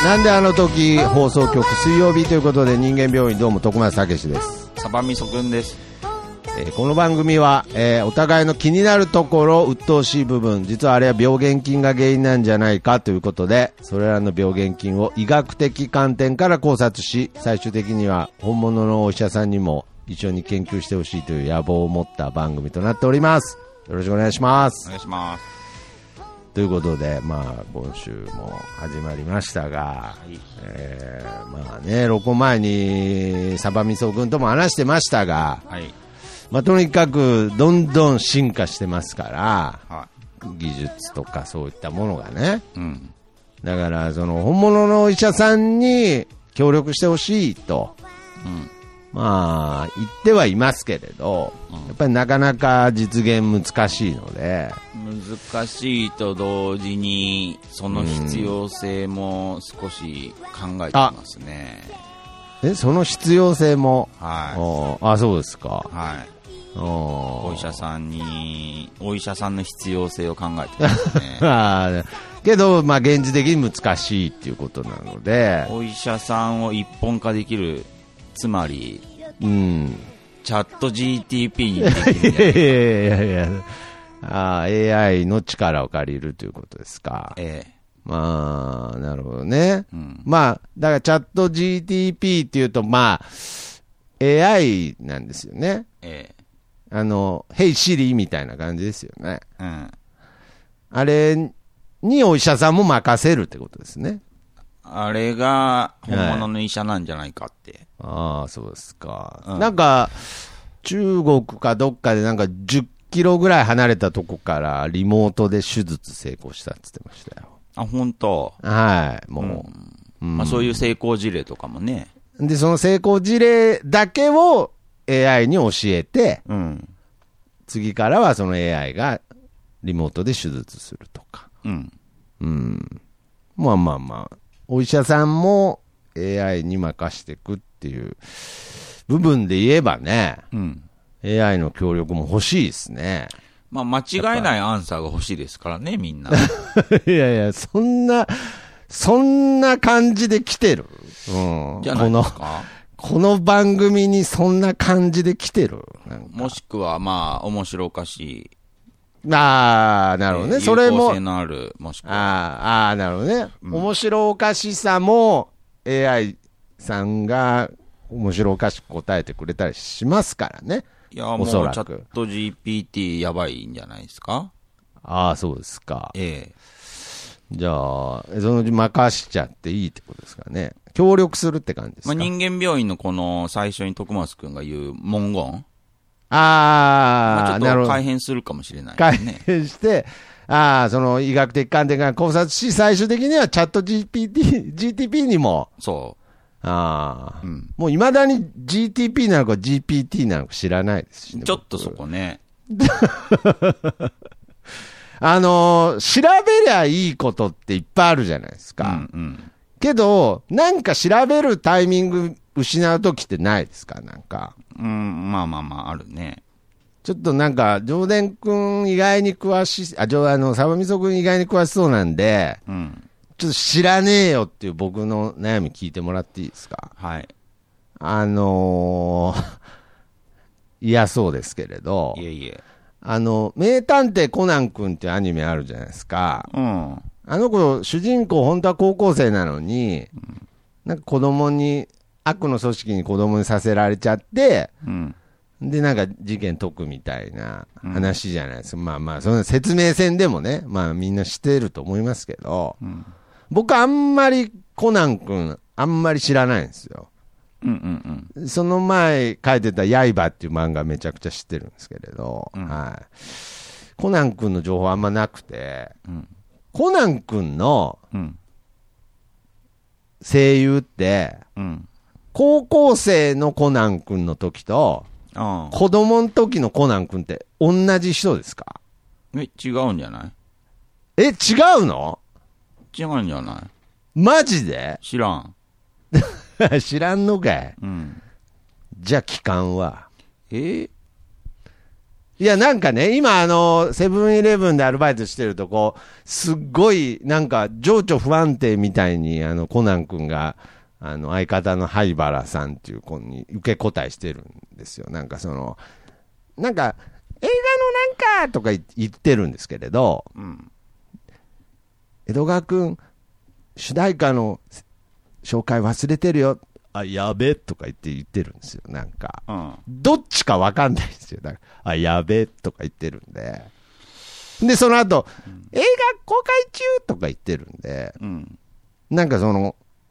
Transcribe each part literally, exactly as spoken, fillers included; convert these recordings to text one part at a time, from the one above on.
なんであの時放送局水曜日ということで、人間病院どうも徳松武史です。 サバミソくんです。 えー、この番組は、えー、お互いの気になるところ、鬱陶しい部分、実はあれは病原菌が原因なんじゃないかということで、それらの病原菌を医学的観点から考察し、最終的には本物のお医者さんにも一緒に研究してほしいという野望を持った番組となっております。よろしくお願いします。 お願いします。 ということで、まあ、今週も始まりましたが、はい、えー、まあね、録音前にサバミソ君とも話してましたが、はい、まあ、とにかくどんどん進化してますから、はい、技術とかそういったものがね、うん、だからその本物のお医者さんに協力してほしいと、うん、まあ言ってはいますけれど、うん、やっぱりなかなか実現難しいので、 難しいと同時にその必要性も少し考えてますね、 うん、えその必要性も、 はい、 あ、そうですか、 はい、お医者さんにお医者さんの必要性を考えてますねあけど、まあ、現実的に難しいっていうことなので、 お医者さんを一本化できる、つまり、うん、チャット ジーティーピー にできるんじゃないか。いやいやいや、 あ エーアイ の力を借りるということですか。ええ、まあなるほどね、うん、まあだからチャット ジーティーピー っていうと、まあ エーアイ なんですよね。ええ、あの Hey Siri みたいな感じですよね、うん、あれにお医者さんも任せるってことですね。 あれが本物の医者なんじゃないかって、 はい、ああそうですか、うん、なんか中国かどっかでなんかじゅっキロぐらい離れたとこからリモートで手術成功したって言ってましたよ。 あ、本当。 はい、もう、うんうんまあ、そういう成功事例とかもね。 でその成功事例だけを エーアイ に教えて、うん、次からはその エーアイ がリモートで手術するとか、うんうん、まあまあまあお医者さんも エーアイ に任していくっていう部分で言えばね、うん、エーアイ の協力も欲しいですね。 まあ間違いないアンサーが欲しいですからね、みんな。 いやいや、そんな、そんな感じで来てる、うん、 じゃないですか。 この、この番組にそんな感じで来てる。 もしくはまあ面白おかしい。 ああ、なるほどね。えー、それも。 有効性のある、もしくは。 ああ、なるほどね、うん。面白おかしさも エーアイ さんが面白おかしく答えてくれたりしますからね。 いや、もうチャット ジーピーティー やばいんじゃないですか。 ああ、そうですか。 ええ。 じゃあ、そのうち任しちゃっていいってことですかね。協力するって感じですか。 まあ、人間病院のこの最初に徳松くんが言う文言。 ああ、 まあ、ちょっと改変するかもしれないですね。改変して、ああ、その医学的観点から考察し、最終的にはチャット ジーピーティー、ジーティーピー にも。 そう。 ああ、うん、もういまだに ジーティーピー なのか ジーピーティー なのか知らないですしね。 ちょっとそこね。 あのー、調べりゃいいことっていっぱいあるじゃないですか。うんうん、けど、なんか調べるタイミング失うときってないですか、なんか。 うん、まあまあまあ、あるね。 ちょっとなんか、上田くん意外に詳しい、あ、上あの、サバミソくん意外に詳しそうなんで、うん、ちょっと知らねえよっていう僕の悩み聞いてもらっていいですか。 はい。 あのー、嫌そうですけれど。 いえいえ。 あの、名探偵コナン君っていうアニメあるじゃないですか。うん。あの子、主人公本当は高校生なのに、うん、なんか子供に、悪の組織に子供にさせられちゃって、うん、で、なんか事件解くみたいな話じゃないですか。うん、まあまあ、その説明戦でもね、まあみんな知ってると思いますけど、うん、僕あんまりコナン君、あんまり知らないんですよ。うんうんうん、その前書いてた刃っていう漫画めちゃくちゃ知ってるんですけれど、うん、はい、コナン君の情報あんまなくて、うん、コナン君の声優って、うん、高校生のコナン君の時と、うん、子供の時のコナン君って同じ人ですか？ え、違うんじゃない？ え、違うの？ 違うんじゃない？ マジで？ 知らん。 知らんのかい、うん、じゃあ期間はえー、 いや、なんかね、今、あの、セブンイレブンでアルバイトしてると、こう、すっごい、なんか、情緒不安定みたいに、あの、コナン君が、あの、相方の灰原さんっていう子に受け答えしてるんですよ。なんかその、なんか、映画のなんかとか言ってるんですけれど、うん、江戸川君、主題歌の紹介忘れてるよ。あ、やべえとか言って言ってるんですよ。なんか、うん、どっちかわかんないですよ。だからあ、やべえとか言ってるんで。で、その後、うん、映画公開中とか言ってるんで、うん、なんかその、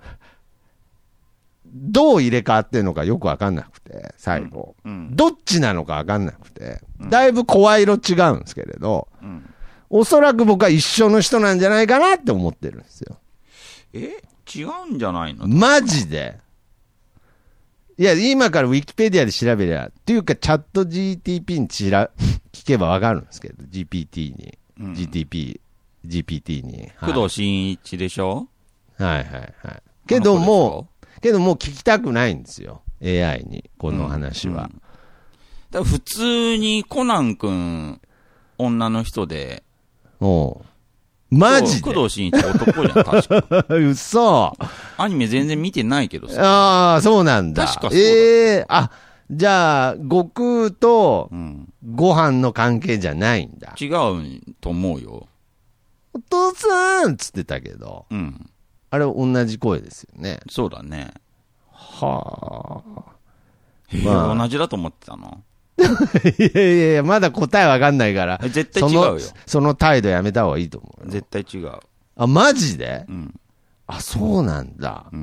どう入れ替わってるのかよくわかんなくて、最後、うんうん。どっちなのかわかんなくて、だいぶ声色違うんですけれど、うん、おそらく僕は一緒の人なんじゃないかなって思ってるんですよ。 え違うんじゃないの？ マジで。いや、今からウィキペディアで調べりゃ、っていうかチャット ジーティーピー にちら聞けばわかるんですけど、ジーピーティー に、うん、ジーティーピー、ジーピーティー に。 はい、工藤新一でしょ？ はいはいはい。けども、けどもう聞きたくないんですよ。エーアイ に、この話は。うんうん、 だ普通にコナン君、女の人で。 おう。マジで工藤新一男じゃん、確か。 嘘。 アニメ全然見てないけどさ。 ああ、そうなんだ。 確かそうだ。 ええー、あ、じゃあ、悟空とご飯の関係じゃないんだ。 違うと思うよ。 お父さんっつってたけど。うん。あれ同じ声ですよね。 そうだね。 はあ。まあ、同じだと思ってたの？ いやいやいや、まだ答えわかんないから。 絶対違うよ。 その、その態度やめた方がいいと思うよ。 絶対違う。 あ、マジで？うん。あ、そうなんだ。うん。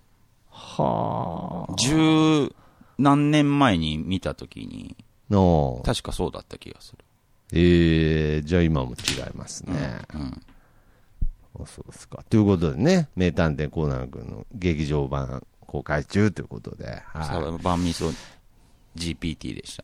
はあ。 十何年前に見たときに、の確かそうだった気がする。 ええー、じゃあ今も違いますね。うん。うん、そうですか。ということでね、名探偵コナン君の劇場版公開中ということで。 はい。晩味噌 ジーピーティー でした。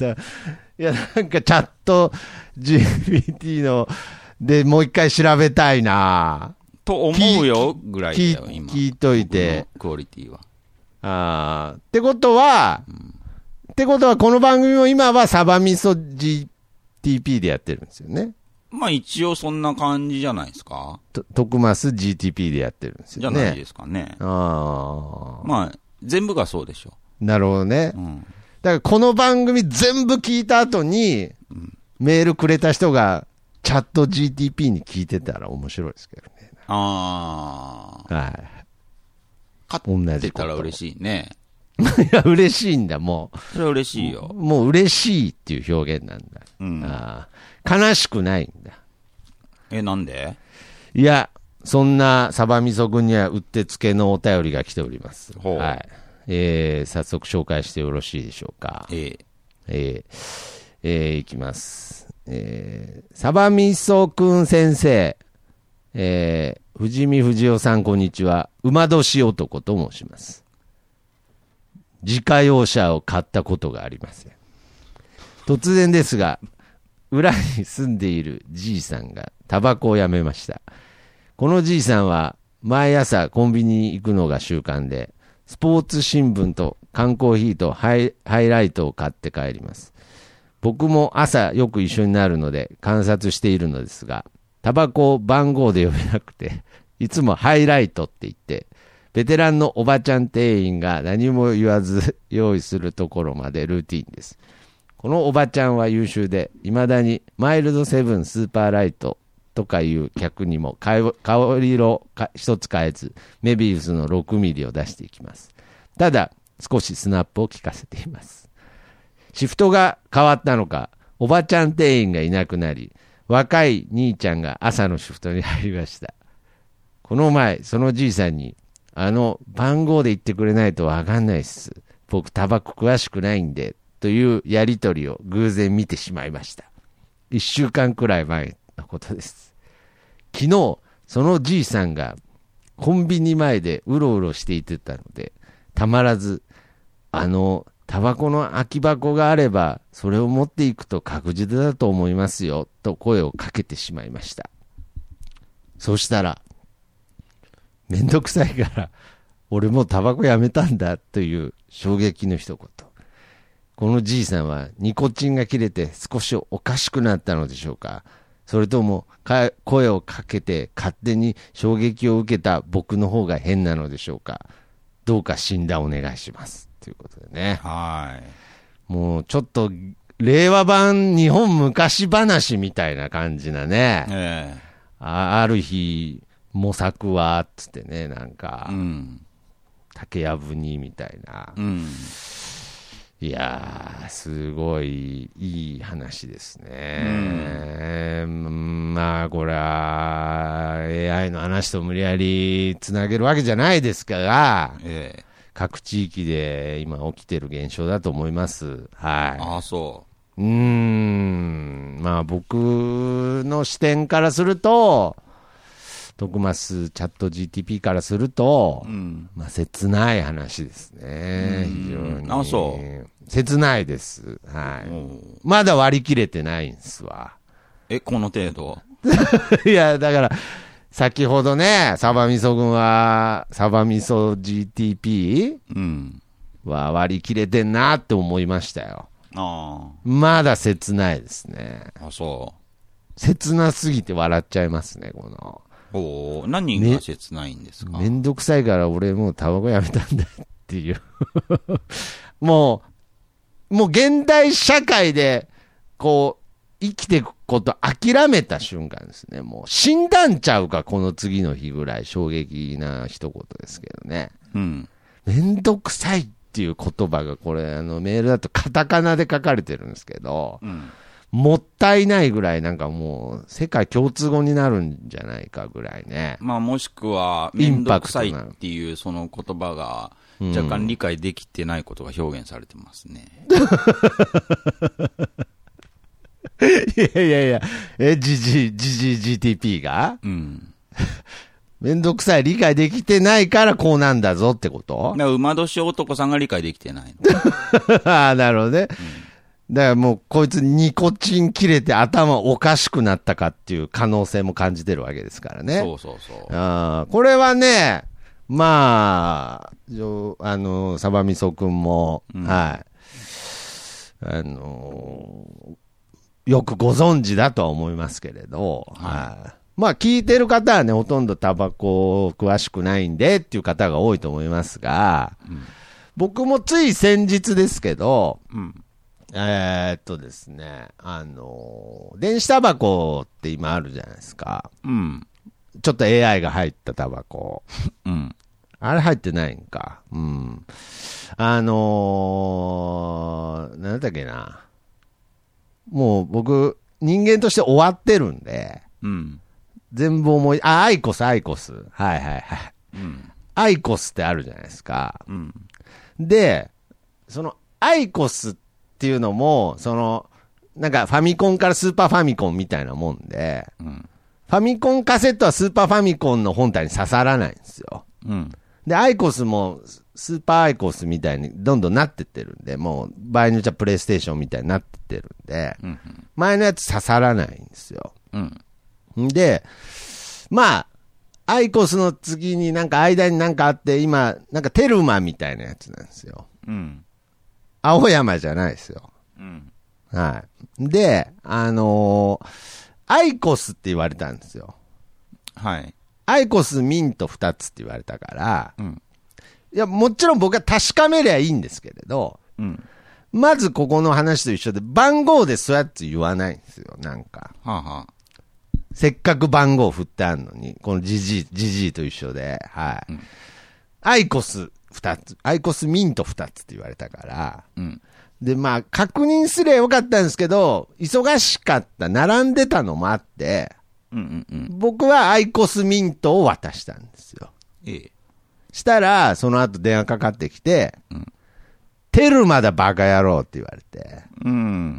いや、なんかチャット ジーピーティー のでもう一回調べたいなと思うよぐらいだよ、今。 聞いといて。 クオリティは。 ああ。ってことは、うん、ってことはこの番組も今はサバ味噌 ジーティーピー でやってるんですよね。 まあ一応そんな感じじゃないですか。 と徳増 ジーティーピー でやってるんですよね。 じゃないですかね。ああ。まあ、全部がそうでしょ。 なるほどね。うん、だからこの番組全部聞いた後に、うん、メールくれた人がチャット ジーティーピー に聞いてたら面白いですけどね。ああ。はい。 勝ってたら嬉しいね。 いや、嬉しいんだ、もう。 それは嬉しいよ。 もう嬉しいっていう表現なんだ。うん。ああ。悲しくないんだ。 え、なんで？ いや、そんなサバ味噌君にはうってつけのお便りが来ております。 ほう。 はい。えー、早速紹介してよろしいでしょうか。 ええ。 えー、えー、いきます。えー、サバ味噌君先生、えー、藤見藤夫さんこんにちは。馬年男と申します。自家用車を買ったことがありません。突然ですが、裏に住んでいるじいさんがタバコをやめました。このじいさんは毎朝コンビニに行くのが習慣で、スポーツ新聞と缶コーヒーとハイ、ハイライトを買って帰ります。僕も朝よく一緒になるので観察しているのですが、タバコを番号で呼べなくて、いつもハイライトって言って、ベテランのおばちゃん店員が何も言わず用意するところまでルーティンです。このおばちゃんは優秀で、未だにマイルドセブンスーパーライトとかいう客にも香り色一つ変えず、メビウスのろくミリを出していきます。ただ、少しスナップを効かせています。シフトが変わったのか、おばちゃん店員がいなくなり、若い兄ちゃんが朝のシフトに入りました。この前、そのじいさんに、あの、番号で言ってくれないとわかんないっす。僕、タバコ詳しくないんで、というやりとりを偶然見てしまいました。一週間くらい前のことです。昨日、そのじいさんがコンビニ前でうろうろしていてたので、たまらず、あの、タバコの空き箱があれば、それを持っていくと確実だと思いますよ、と声をかけてしまいました。そしたら、めんどくさいから、俺もうタバコやめたんだ、という衝撃の一言。 このじいさんはニコチンが切れて少しおかしくなったのでしょうか。それともか声をかけて勝手に衝撃を受けた僕の方が変なのでしょうか。どうか診断お願いしますということでね。 はい。 もうちょっと令和版日本昔話みたいな感じなね。ええ、あ, ある日模索はっつってね、なんか、うん、竹やぶにみたいな。うん、いやー、すごいいい話ですね。うん、まあ、これは エーアイ の話と無理やりつなげるわけじゃないですから、ええ、各地域で今起きてる現象だと思います。はい。 ああ、そう。 うーん、まあ僕の視点からすると、徳増チャット ジーティーピー からすると、うん、まあ切ない話ですね。非常に。 あ、そう。 切ないです。はい。まだ割り切れてないんですわ。 え、この程度いや、だから、先ほどね、サバミソ君は、サバミソ ジーティーピー、うん、は割り切れてんなって思いましたよ。あ、まだ切ないですね。 あ、そう。 切なすぎて笑っちゃいますね、この。 おお、何が切ないんですか。 めんどくさいから俺もうタバコやめたんだっていう。もう、もう現代社会で、こう、生きていくこと諦めた瞬間ですね。もう死んだんちゃうか、この次の日ぐらい衝撃な一言ですけどね。うん。めんどくさいっていう言葉がこれ、あのメールだとカタカナで書かれてるんですけど、うん、もったいないぐらいなんかもう世界共通語になるんじゃないかぐらいね。 まあもしくは、めんどくさいっていうその言葉が若干理解できてないことが表現されてますね。 いやいやいや、え、ジジ、ジジ ジーティーピー がうん。めんどくさい理解できてないからこうなんだぞってこと？ だから馬年男さんが理解できてないの。ああ、なるほどね。うん、だからもうこいつニコチン切れて頭おかしくなったかっていう可能性も感じてるわけですからね。 そうそうそう。 あ、これはね、まあ、あの、サバミソ君も、うん、はい。あのー、よくご存知だとは思いますけれど、はいはい、まあ聞いてる方はね、ほとんどタバコ詳しくないんでっていう方が多いと思いますが、うん、僕もつい先日ですけど、うん、えー、っとですね、あの電子タバコって今あるじゃないですか、うん、ちょっと エーアイ が入ったタバコ、うん、あれ入ってないんか、うん、あのー、なんだっけな。もう僕、人間として終わってるんで、うん、全部思い、あ、アイコス、アイコス。はいはいはい。うん、アイコスってあるじゃないですか。うん、で、そのアイコスっていうのも、その、なんかファミコンからスーパーファミコンみたいなもんで、うん、ファミコンカセットはスーパーファミコンの本体に刺さらないんですよ。うん、で、アイコスもスーパーアイコスみたいにどんどんなってってるんで、もう場合によっちゃプレイステーションみたいになってってるんで、うんうん、前のやつ刺さらないんですよ。うん、で、まあ、アイコスの次になんか間になんかあって、今、なんかテルマみたいなやつなんですよ。うん、青山じゃないですよ。うん、はい。で、あのー、アイコスって言われたんですよ。はい。アイコスミントふたつって言われたから、うん、いや、もちろん僕は確かめりゃいいんですけれど、うん、まずここの話と一緒で、番号でそうやって言わないんですよ、なんか。はあはあ、せっかく番号振ってあるのに、このジジイ、ジジイと一緒で、はい。うん、アイコスふたつ、アイコスミントふたつって言われたから、うん、で、まあ、確認すればよかったんですけど、忙しかった、並んでたのもあって、うんうんうん、僕はアイコスミントを渡したんですよ。ええ、したら、その後電話かかってきて、うん、テルマだバカ野郎って言われて、うん、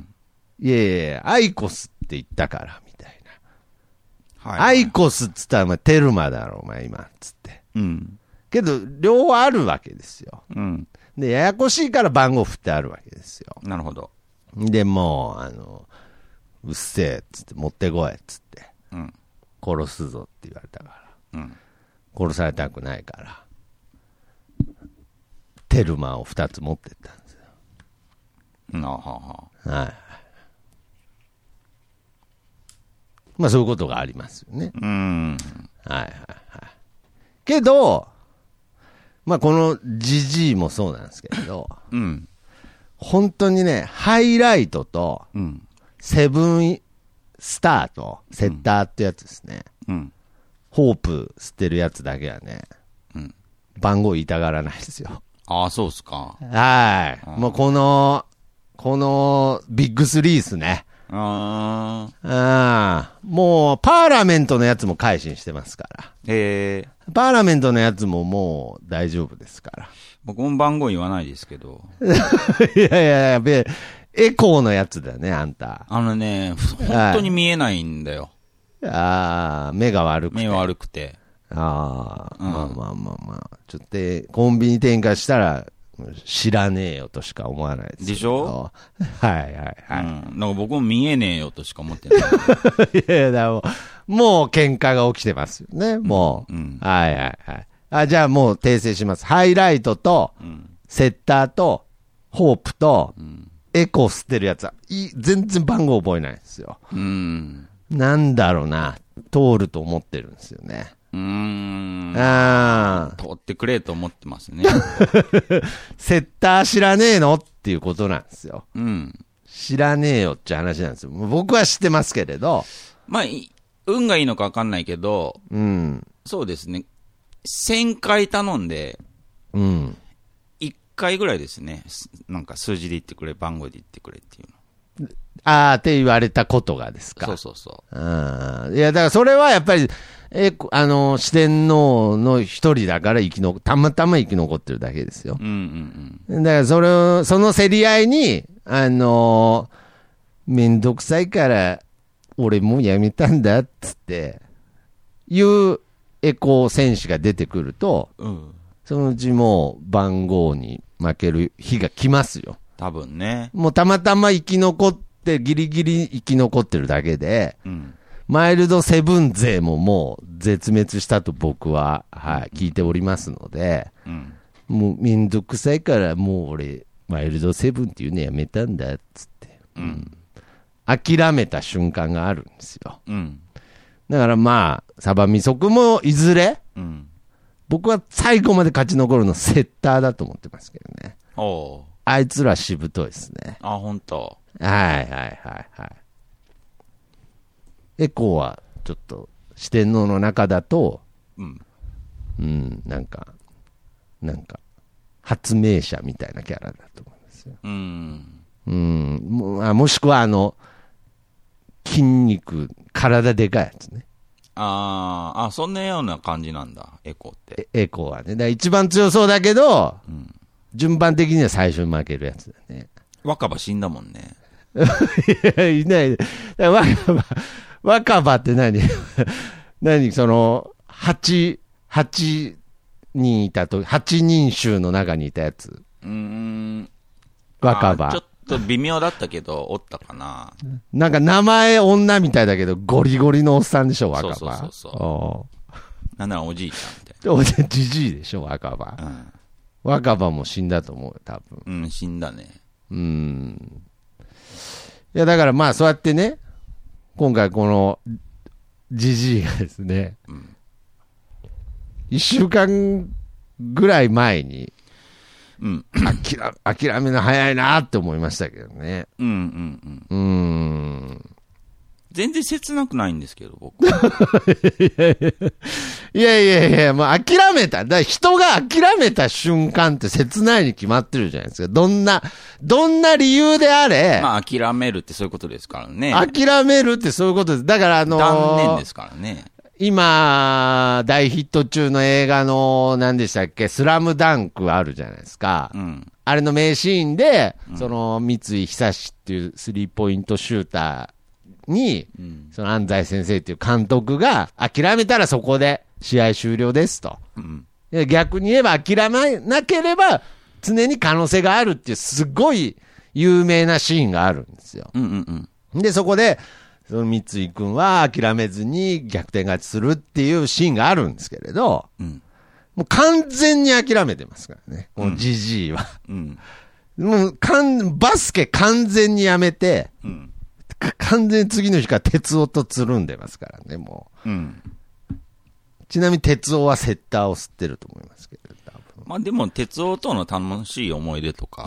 いやいやいや、アイコスって言ったから、みたいな。はいはい、アイコスっつったら、お前テルマだろ、お前今、つって。うん、けど、両方あるわけですよ。うん、で、ややこしいから番号振ってあるわけですよ。 なるほど。 で、もう、あの、うっせえ、つって、持ってこい、つって。うん、殺すぞって言われたから、うん、殺されたくないからテルマをふたつ持ってったんですよ。 うん、はははい。まあそういうことがありますよね。 うん。 はいはいはい。けど、まあこのジジイもそうなんですけれど、 うん。 本当にね、ハイライトと、セブンスターと、セッターってやつですね。うん。ホープ吸ってるやつだけはね、うん。番号言いたがらないですよ。 ああ、そうっすか。 はい。もうこの、このビッグスリーっすね。 ああ。もう、パーラメントのやつも改心してますから。 へえ。 パーラメントのやつももう大丈夫ですから。 僕も番号言わないですけど。 いやいやいや、エコーのやつだよね、あんた。 あのね、本当に見えないんだよ。 はい、ああ、目が悪くて。 目悪くて。 ああ、うん、まあまあまあまあ。ちょっと、コンビニ店化したら、知らねえよとしか思わないです。 でしょ？ はいはいはい。 うん。なんか僕も見えねえよとしか思ってない。 いやいや、だもう、もう喧嘩が起きてますよね、もう。うん、はいはいはい。あ、じゃあもう訂正します。ハイライトと、うん、セッターと、ホープと、うん、エコー吸ってるやつは、い全然番号覚えないんですよ。うん。なんだろうな、通ると思ってるんですよね。 うーん。 ああ。 通ってくれと思ってますね。 セッター知らねえのっていうことなんですよ。 うん。 知らねえよって話なんですよ。僕は知ってますけれど。 まあ、運がいいのか分かんないけど、うん。そうですね。せんかい頼んで、うん。いっかいぐらいですね。なんか数字で言ってくれ、番号で言ってくれっていうの。 ああ、って言われたことがですか。 そうそうそう。 うん。いや、だからそれはやっぱり、え、あの、四天王の一人だから生き残、たまたま生き残ってるだけですよ。うんうんうん。だからそれを、その競り合いに、あのー、めんどくさいから、俺もうやめたんだ、っつって、いうエコー選手が出てくると、うん、そのうちもう番号に負ける日が来ますよ。 多分ね。 もうたまたま生き残って、ギリギリ生き残ってるだけで、うん、マイルドセブン勢ももう絶滅したと僕は、はい、聞いておりますので、うん、もうめんどくさいからもう俺、マイルドセブンっていうのやめたんだっつって、うん、諦めた瞬間があるんですよ。うん、だからまあ、サバミソクもいずれ、うん、僕は最後まで勝ち残るのセッターだと思ってますけどね。 おあいつらしぶといですね。 あ、本当。 はいはいはいはい。エコーはちょっと四天王の中だと、うん、うん、なんか、なんか、発明者みたいなキャラだと思うんですよ。うん。うん。も, もしくはあの、筋肉、体でかいやつね。 ああ、そんなような感じなんだ、エコーって。 エコーはね。だから一番強そうだけど、うん、順番的には最初に負けるやつだね。 若葉死んだもんね。 いや、いない。若葉、若葉って何何その、八、八人いたと、八人衆の中にいたやつ。うーん。若葉。 ちょっと微妙だったけど、おったかな。 なんか名前女みたいだけど、ゴリゴリのおっさんでしょ、若葉。 そうそうそうそう。なんならおじいちゃんみたいな。 おじじじいでしょ、若葉。うん。若葉も死んだと思うよ、多分。うん、死んだね。 うん。いや、だからまあ、そうやってね、今回この、じじいがですね、うん、一週間ぐらい前に、うん、諦, 諦めの早いなって思いましたけどね。うんうんうん。うーん。 全然切なくないんですけど、僕。 いやいやいやいやいや、もう諦めた。だから人が諦めた瞬間って切ないに決まってるじゃないですか。どんな、どんな理由であれ。 まあ諦めるってそういうことですからね。 諦めるってそういうことです。だからあのー、 断念ですからね。 今、大ヒット中の映画の、何でしたっけ、スラムダンクあるじゃないですか。うん、あれの名シーンで、うん、その、三井久志っていうスリーポイントシューターに、うん、その安西先生っていう監督が、諦めたらそこで試合終了ですと。うん、逆に言えば諦めなければ、常に可能性があるっていう、すごい有名なシーンがあるんですよ。うんうんうん、で、そこで、その三井君は諦めずに逆転勝ちするっていうシーンがあるんですけれど、うん、もう完全に諦めてますからね、このジジイは。うん、 もう、かん、バスケ完全にやめて、うん、完全に次の日から哲夫とつるんでますからね、もう。うん、ちなみに哲夫はセッターを吸ってると思いますけど、多分。 まあでも、哲夫との楽しい思い出とか。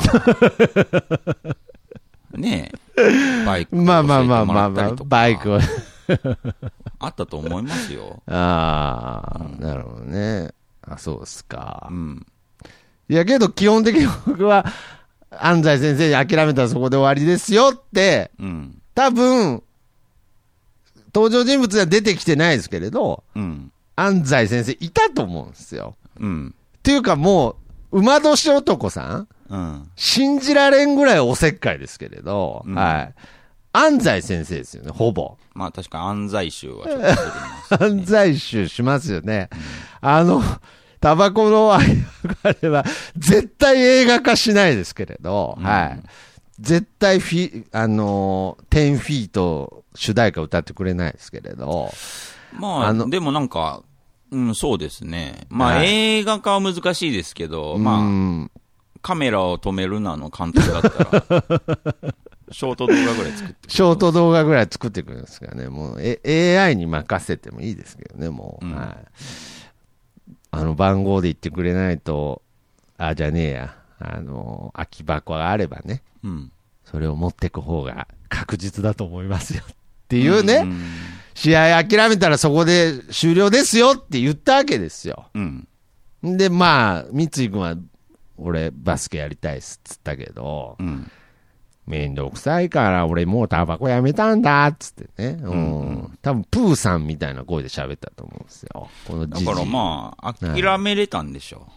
ねえ。バイクを教えてもらったりとか。まあまあまあまあまあ、バイクを。あったと思いますよ。 ああ、うん、なるほどね。あ、そうっすか。うん。いやけど、基本的に僕は、安西先生に諦めたらそこで終わりですよって、うん、多分、登場人物には出てきてないですけれど、うん、安西先生いたと思うんですよ。うん、っていうかもう、馬年男さん、うん、信じられんぐらいおせっかいですけれど、うん、はい。安西先生ですよね、ほぼ。 まあ確か安西臭はちょっとするんですね。安西臭しますよね。うん、あの、タバコのあれは、絶対映画化しないですけれど、うん、はい。絶対フィ、あのー、テンフィート主題歌歌ってくれないですけれど。 まあ、あのでもなんか、うん、そうですね。まあ、はい、映画化は難しいですけど、まあ、うん、カメラを止めるなの監督だったら、ショート動画ぐらい作ってくる。 ショート動画ぐらい作ってくるんですからね。もう、え、エーアイ に任せてもいいですけどね、もう。うん、はい。あの番号で言ってくれないと、あ、じゃねえや、あの、空き箱があればね、うん、それを持っていく方が確実だと思いますよっていうね、うん、試合諦めたらそこで終了ですよって言ったわけですよ。うん、で、まあ、三井君は、俺、バスケやりたいっすっつったけど、うん、めんどくさいから俺もうタバコやめたんだっつってね、うんうん、多分プーさんみたいな声で喋ったと思うんですよ。このだからまあ諦めれたんでしょ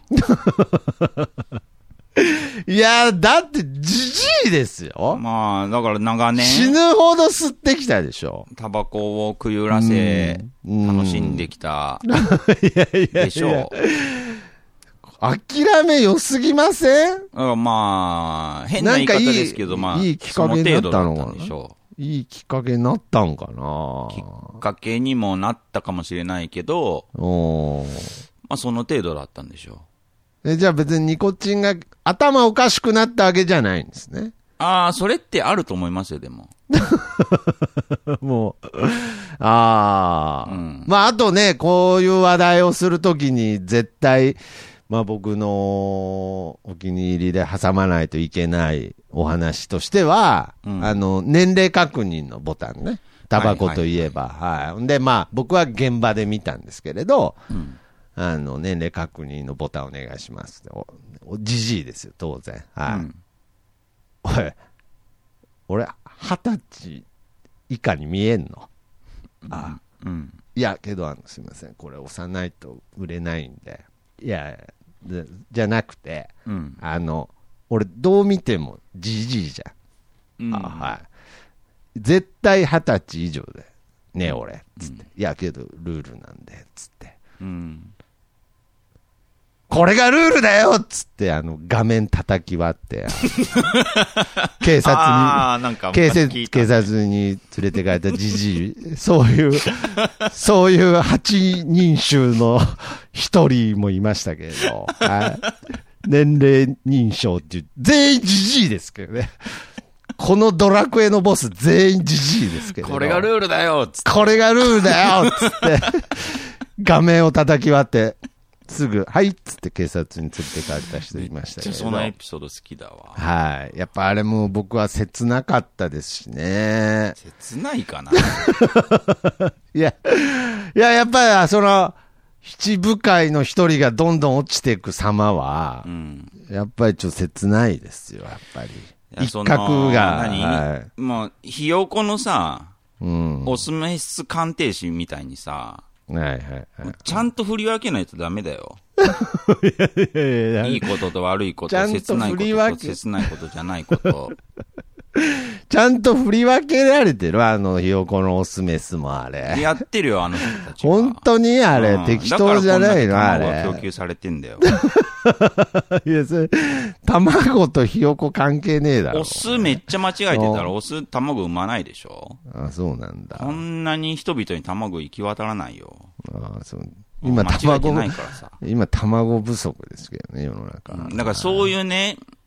う。いやだってじじいですよ。 まあだから長年死ぬほど吸ってきたでしょ。 タバコをくゆらせ、うん、楽しんできたでしょう。いやいやいや諦め良すぎません？ まあ、変な言い方ですけど、まあ、 いいきっかけになったのかな。いいきっかけになったんかな。 きっかけにもなったかもしれないけど、おまあ、その程度だったんでしょう。え、じゃあ別にニコチンが頭おかしくなったわけじゃないんですね。 ああ、それってあると思いますよ、でも。 もう、ああ、うん、まあ、あとね、こういう話題をするときに絶対、まあ僕のお気に入りで挟まないといけないお話としては、うん、あの、年齢確認のボタンね。タバコといえば。はい、はいはい。で、まあ僕は現場で見たんですけれど、うん、あの、年齢確認のボタンお願いします。お、おじじいですよ、当然。はい。うん、おい、俺、二十歳以下に見えんの？うん、あ、うん。いや、けど、あの、すみません。これ押さないと売れないんで。いや、じゃなくて、うん、あの、俺どう見てもじじいじゃん。うん、あ、はい。絶対二十歳以上で、ね、俺、つって、うん。いや、けどルールなんで、つって。うん、これがルールだよつって、あの、画面叩き割って、警察に、警察、警察に連れて帰ったじじい、そういう、そういう八人衆の一人もいましたけれど、はい、年齢認証っていう、全員じじいですけどね。このドラクエのボス全員じじいですけど。 これがルールだよつって。 これがルールだよつって、画面を叩き割って、すぐ、はいっつって警察に連れて帰った人いましたけど。 そのエピソード好きだわ。 はい。やっぱあれも僕は切なかったですしね。 切ないかな。 いや、いや、やっぱりその、七部会の一人がどんどん落ちていく様は、うん、やっぱりちょっと切ないですよ、やっぱり。一角が。 何、はい、もう、ひよこのさ、うん、オスメス鑑定士みたいにさ、はいはいはい、ちゃんと振り分けないとダメだよ。いやいやいやいいことと悪いこと、切ないことと切ないことじゃないこと。 ちゃんと振り分けられてるあのひよこのオスメスもあれ。 やってるよ、あの人たちは。 本当にあれ、うん、適当じゃないのあれ。 卵が供給されてんだよ。 いや、それ、卵とひよこ関係ねえだろ。 オスめっちゃ間違えてたら、オス卵産まないでしょ。 あ、そうなんだ。 こんなに人々に卵行き渡らないよ。 あ、そう。今卵、今卵不足ですけどね、世の中。 うん、だからそういうね、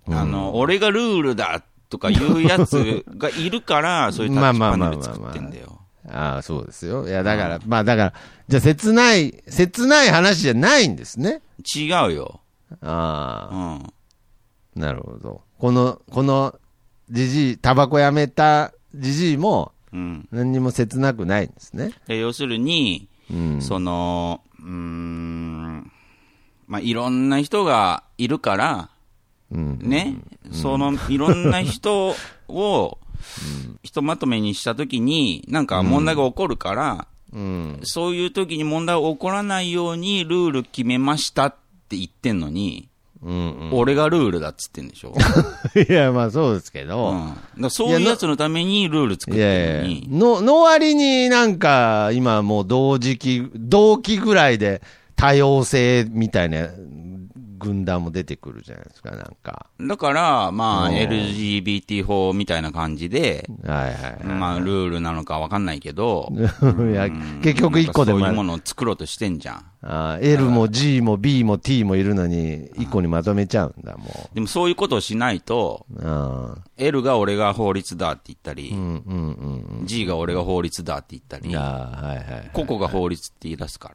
あの、俺がルールだとかいうやつがいるから、そういうタッチパネル作ってんだよ。 ああ、そうですよ。いや、だから、うん、まあだから、じゃあ切ない、切ない話じゃないんですね。 違うよ。 ああ。うん。なるほど。この、この、じじい、タバコやめたじじいも、うん、何にも切なくないんですね。 要するに、うん、その、うーん、まあ、いろんな人がいるから、うん、ね、うん、その、いろんな人を、ひとまとめにしたときに、なんか問題が起こるから、うん、そういうときに問題が起こらないようにルール決めましたって言ってんのに、うんうん、俺がルールだっつってんでしょ。 いや、まあそうですけど。 うん、だそういうやつのためにルール作ってるのに。 いやいやの、の割になんか、今もう同時期、同期ぐらいで多様性みたいな軍団も出てくるじゃないですか、なんか。 だから、まあ、エルジービーティー 法みたいな感じで、はいはいはい、まあ、ルールなのかわかんないけど、いや結局一個でも。 そういうものを作ろうとしてんじゃん。 あ L も G も B も T もいるのに、一個にまとめちゃうんだ、もう。 でもそういうことをしないと、L が俺が法律だって言ったり、うんうんうん、G が俺が法律だって言ったり、はいはいはい、個々が法律って言い出すから、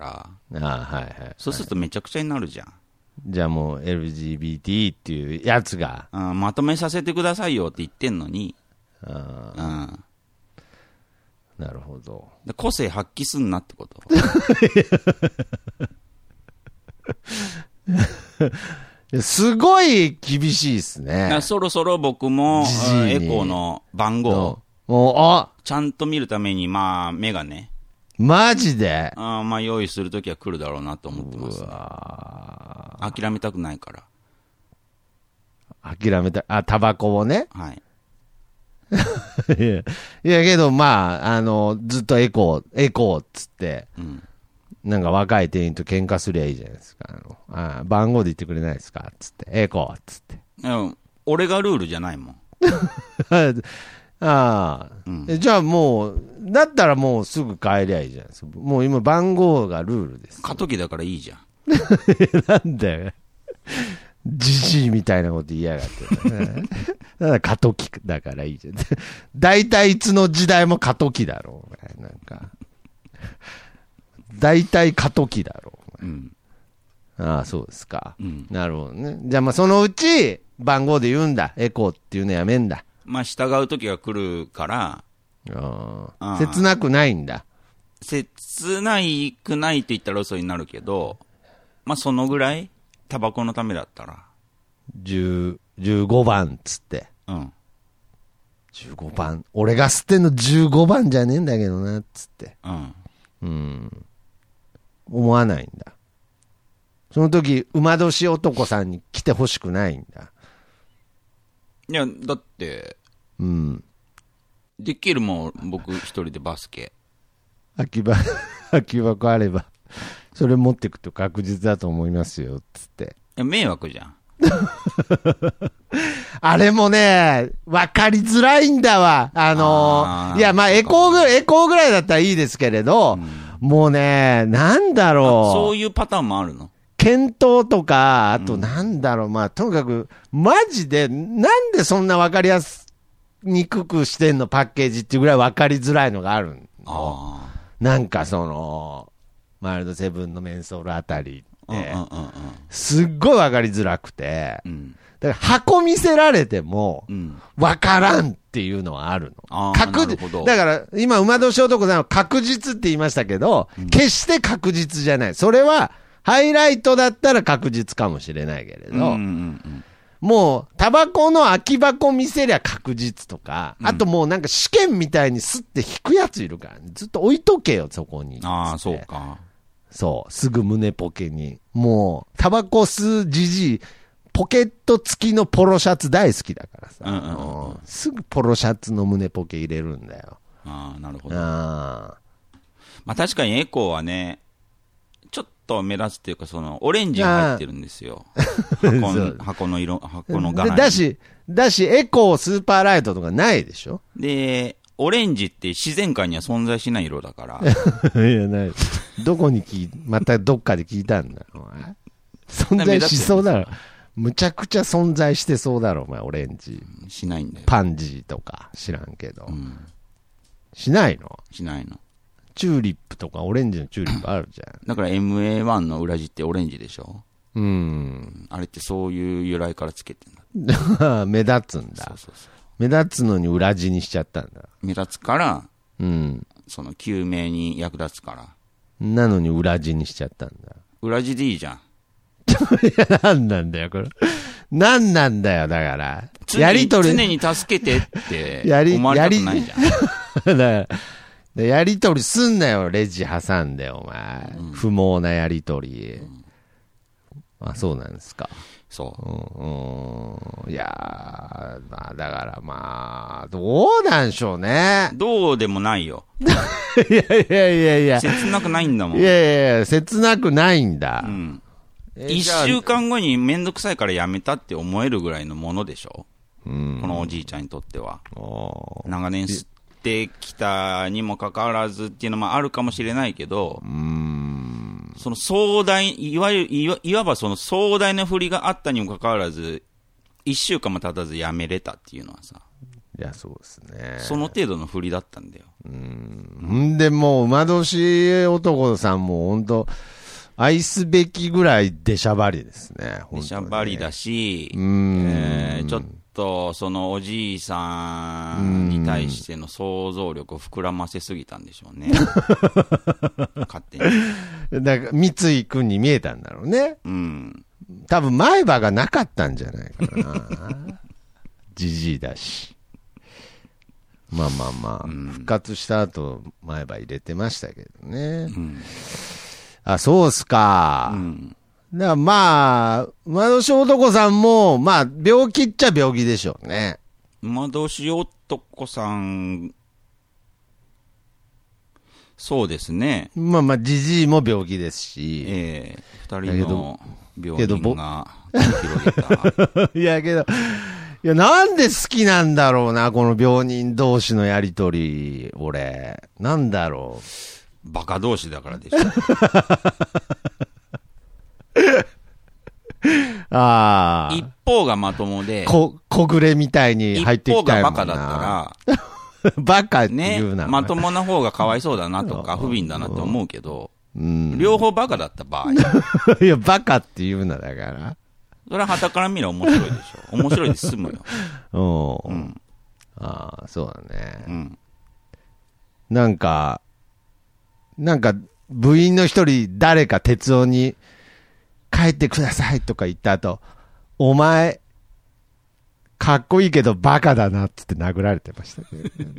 あはいはい、そうするとめちゃくちゃになるじゃん。 じゃあもう エルジービーティー っていうやつが、 うん、まとめさせてくださいよって言ってんのに、あうん、 なるほど。 個性発揮すんなってこと。 すごい厳しいですね。 そろそろ僕もエコーの番号をあちゃんと見るために、まあメガネマジであまあ用意するときは来るだろうなと思ってます、ね。うわ諦めたくないから。 諦めた、あ、タバコをね。 はい。 いや、いやけど、まあ、あの、ずっとエコー、エコーっつって、うん、なんか若い店員と喧嘩すりゃいいじゃないですか。あのあ番号で言ってくれないですかっつって、エコーっつって。 うん、俺がルールじゃないもん。 ああ、うん、じゃあもう、だったらもうすぐ帰りゃいいじゃないですか。もう今番号がルールです。 過渡期だからいいじゃん。 なんだよ。じじいみたいなこと言いやがって。だから過渡期だからいいじゃん。大体いつの時代も過渡期だろう。なんか。大体過渡期だろう。うん、ああ、そうですか、うん。なるほどね。じゃあまあそのうち番号で言うんだ。エコーっていうのやめんだ。 まあ従う時が来るから。 ああ。切なくないんだ。 切ないくないって言ったら嘘になるけど、まあそのぐらいタバコのためだったら。 じゅう、じゅうごばんっつって。うん。じゅうごばん。俺が吸ってんのじゅうごばんじゃねえんだけどな、っつって。うん。うん。思わないんだ。その時、馬年男さんに来てほしくないんだ。 いや、だって、うん。できるもん、僕一人でバスケ。 空き場、空き箱あれば、それ持ってくと確実だと思いますよ、つって。 いや、迷惑じゃん。 あれもね、わかりづらいんだわ。あのー、あいや、まあ、エコーぐらい、エコーぐらいだったらいいですけれど、うん、もうね、なんだろう。 そういうパターンもあるの？ 検討とか、あとなんだろう、うん、まあ、とにかく、マジで、なんでそんなわかりやすにくくしてんの、パッケージっていうぐらいわかりづらいのがあるの。なんかその、マイルドセブンのメンソールあたりって、うんうんうんうん、すっごいわかりづらくて、うん、だから箱見せられても、わからんっていうのはあるの。うん、確実、だから今、馬年男さんは確実って言いましたけど、うん、決して確実じゃない。それは、ハイライトだったら確実かもしれないけれど、うんうんうん、もう、タバコの空き箱見せりゃ確実とか、うん、あともうなんか試験みたいにスッて引くやついるから、ね、ずっと置いとけよ、そこに。 ああ、そうか。 そう、すぐ胸ポケに。もう、タバコ吸うじじい、ポケット付きのポロシャツ大好きだからさ、うんうんうん、すぐポロシャツの胸ポケ入れるんだよ。 ああ、なるほど。あまあ確かにエコーはね、ちょっと目立つっていうか、その、オレンジが入ってるんですよ。箱の、箱の色、箱の柄に。 だし、だし、エコースーパーライトとかないでしょ？ で、オレンジって自然界には存在しない色だから。 いや、ない。どこに聞い、またどっかで聞いたんだ。お前存在しそうだろ。 むちゃくちゃ存在してそうだろ、お前、オレンジ。 しないんだよ。 パンジーとか知らんけど。うん、しないの？ しないの。 チューリップとかオレンジのチューリップあるじゃん。 だから エムエーワン の裏地ってオレンジでしょ？ うん。 あれってそういう由来からつけてんだ。 目立つんだ。そうそうそう。目立つのに裏地にしちゃったんだ。 目立つから、 うん。 その救命に役立つから。 なのに裏地にしちゃったんだ。 裏地でいいじゃん。 いや、なんなんだよ、これ。なんなんだよ、だから。 やりとり。常に助けてって思われたくないじゃん。 だからやりとりすんなよ、レジ挟んで、お前。うん、不毛なやりとり。うん、あ、そうなんですか。 そう。 うん、うん、いやー、まあ、だからまあ、どうなんでしょうね。 どうでもないよ。 いやいやいやいや。 切なくないんだもん。 いやいやいや、切なくないんだ。 うん。一週間後にめんどくさいからやめたって思えるぐらいのものでしょ。うん、このおじいちゃんにとっては。長年吸ってきたにもかかわらずっていうのもあるかもしれないけど、うーん、その壮大、いわゆる、いわ、いわばその壮大な振りがあったにもかかわらず、一週間も経たずやめれたっていうのはさ。 いや、そうですね。 その程度の振りだったんだよ。 うーん。んで、もう、馬年男さんも本当愛すべきぐらい出しゃばりですね。 出しゃばりだし、うーん、えー、ちょっと、そのおじいさんに対しての想像力を膨らませすぎたんでしょうね。勝手に。 だから、三井くんに見えたんだろうね。 うん。 多分、前歯がなかったんじゃないかな。じじいだし。まあまあまあ、うん、復活した後、前歯入れてましたけどね。うん、あ、そうっすか。うん、だからまあ、馬年男さんも、まあ、病気っちゃ病気でしょうね。 馬年男さん、そうですね。 まあまあ、じじいも病気ですし。 ええー、二人の病人が広げた。 いやけど、いや、なんで好きなんだろうな、この病人同士のやりとり、俺。なんだろう。バカ同士だからでしょ。 ああ。 一方がまともで。 こ、小暮れみたいに入ってきたいもんな。 一方がバカだったら。バカって言うな。 ね。まともな方がかわいそうだなとか、不憫だなって思うけど、うん、両方バカだった場合。 いや、バカって言うな、だから。 それは傍から見れば面白いでしょ。面白いで済むよ。 おうん。ああ、そうだね。うん。なんか、なんか、部員の一人、誰か哲夫に、帰ってくださいとか言った後、お前、かっこいいけどバカだなっつって殴られてましたね。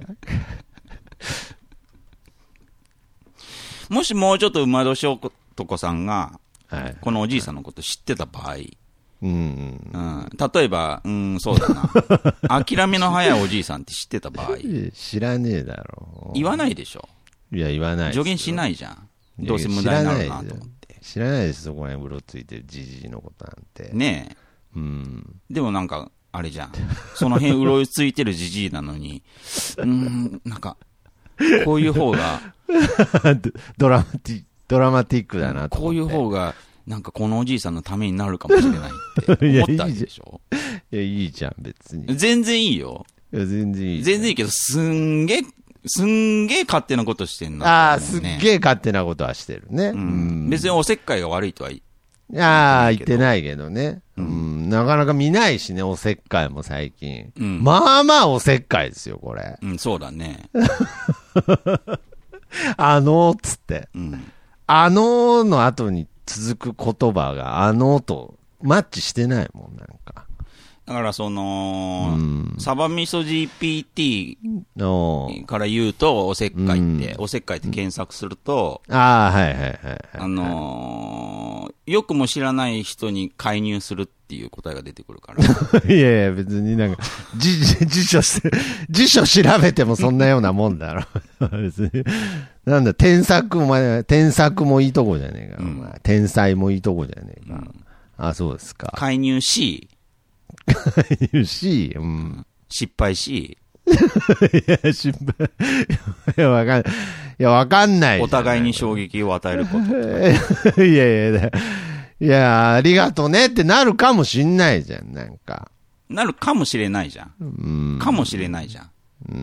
もしもうちょっと馬年男さんが、はい、このおじいさんのこと知ってた場合、うんうんうん、例えば、うん、そうだな。諦めの早いおじいさんって知ってた場合。 知らねえだろ。 言わないでしょ。 いや、言わない。 助言しないじゃん。どうせ無駄になるなと思って。 知らないです、そこにうろついてるじじいのことなんて。 ねえ。うん。でもなんか、あれじゃん。その辺うろついてるじじいなのに、うん、なんか、こういう方が。 ドラマティ、ドラマティックだなと思って。 こういう方が、なんかこのおじいさんのためになるかもしれないって思ったんでしょ。 いや、いいじゃん、別に。 全然いいよ。 いや、全然いい。 全然いいけど、すんげえ、すんげえ勝手なことしてんな、ね。 ああ、すっげえ勝手なことはしてるね。うん。うん、別におせっかいが悪いとは言ってああ、言ってないけどね。うん、うん。なかなか見ないしね、おせっかいも最近。うん、まあまあおせっかいですよ、これ。 うん、そうだね。 あのー、つって。うん、あのーの後に続く言葉があのーとマッチしてないもん、なんか。 だからその、うん、サバ味噌 ジーピーティー から言うと、おせっかいって、うん、おせっかいって検索すると、 ああ、はいはいはい、はい。 あのー、よくも知らない人に介入するっていう答えが出てくるから。 いやいや、別になんか、じ、辞書して、辞書調べてもそんなようなもんだろ。別に。なんだ、添削も、添削もいいとこじゃねえか。うん、天才もいいとこじゃねえか。うん、あ、そうですか。 介入し、 介入し、うん。 失敗し。 いや、失敗。いや、わかんない。いや、わかんない。 お互いに衝撃を与えること。 いやいや、いいや、ありがとねってなるかもしんないじゃん、なんか。 なるかもしれないじゃん。うん。かもしれないじゃん。うん。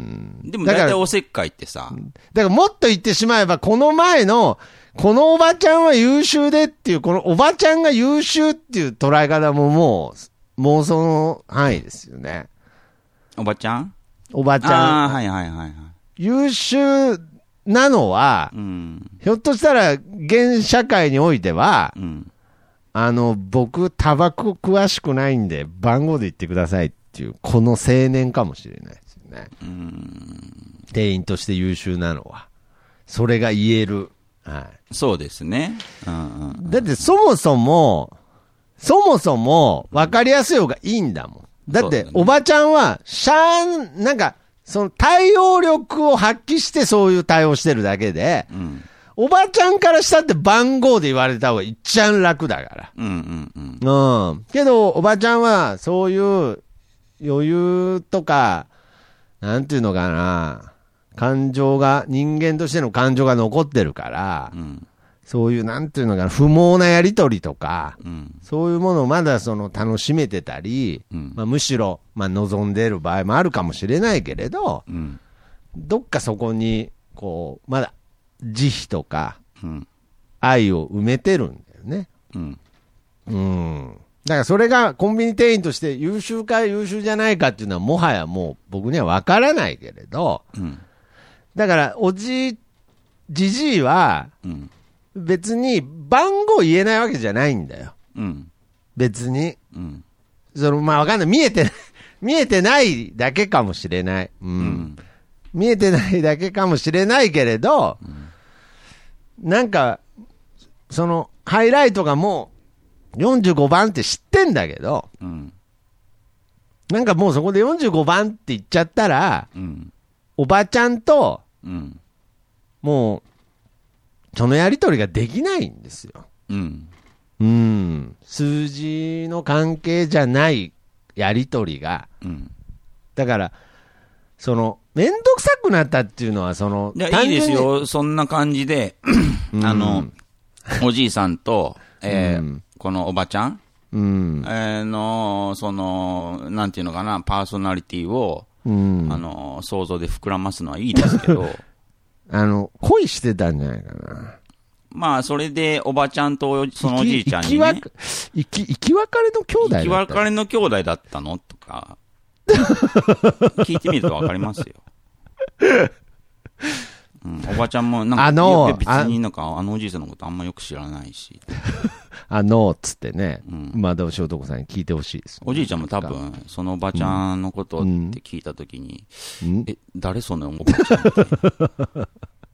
でも大体おせっかいってさ。 だからもっと言ってしまえば、この前の、このおばちゃんは優秀でっていう、このおばちゃんが優秀っていう捉え方ももう、妄想の範囲ですよね。 おばちゃんおばちゃん。 ああ、はいはいはいはい。 優秀なのは、うん、ひょっとしたら、現社会においては、うん、あの、僕、タバコ詳しくないんで、番号で言ってくださいっていう、この青年かもしれないですよね。うん、店員として優秀なのは。それが言える。はい。 そうですね。うんうんうん、 だってそもそも、そもそも分かりやすい方がいいんだもん。だって、おばちゃんは、しゃん、なんか、その対応力を発揮してそういう対応してるだけで、うん、おばちゃんからしたって番号で言われた方が一番楽だから。うんうんうん。うん。けど、おばちゃんはそういう余裕とか、なんていうのかな、感情が、人間としての感情が残ってるから、うん、そういう、なんていうのかな、不毛なやりとりとか、うん、そういうものをまだその楽しめてたり、うん、まあ、むしろ、まあ、望んでる場合もあるかもしれないけれど、うん、どっかそこに、こう、まだ、慈悲とか、うん、愛を埋めてるんだよね。うん。うん。だからそれがコンビニ店員として優秀か優秀じゃないかっていうのはもはやもう僕には分からないけれど、うん、だからおじ、じじいは、別に番号言えないわけじゃないんだよ。うん、別に。うん、その、まあわかんない。見えてない、見えてないだけかもしれない。うん。うん、見えてないだけかもしれないけれど、うん、なんか、その、ハイライトがもうよんじゅうごばんって知ってんだけど、うん、なんかもうそこでよんじゅうごばんって言っちゃったら、うん、おばちゃんと、うん、もう、そのやりとりができないんですよ。うん。うん。数字の関係じゃないやりとりが。うん。だから、その、めんどくさくなったっていうのは、その、 いや、いいですよ。そんな感じで、あの、おじいさんと、えーうん、このおばちゃん、うんえー、の、その、なんていうのかな、パーソナリティを、うん、あの、想像で膨らますのはいいですけど、 あの、恋してたんじゃないかな。 まあ、それで、おばちゃんとそのおじいちゃんにね。 生き、生き別れの兄弟だった。 生き別れの兄弟だったのとか、聞いてみるとわかりますよ。うん、おばちゃんも、なんか、あの別になんか、あのおじいさんのことあんまよく知らないし。 あの、つってね、うん、まあ、でも、しおとこさんに聞いてほしいです、ね。 おじいちゃんも多分、そのおばちゃんのことって聞いたときに、うん、え、誰そのおばちゃんって。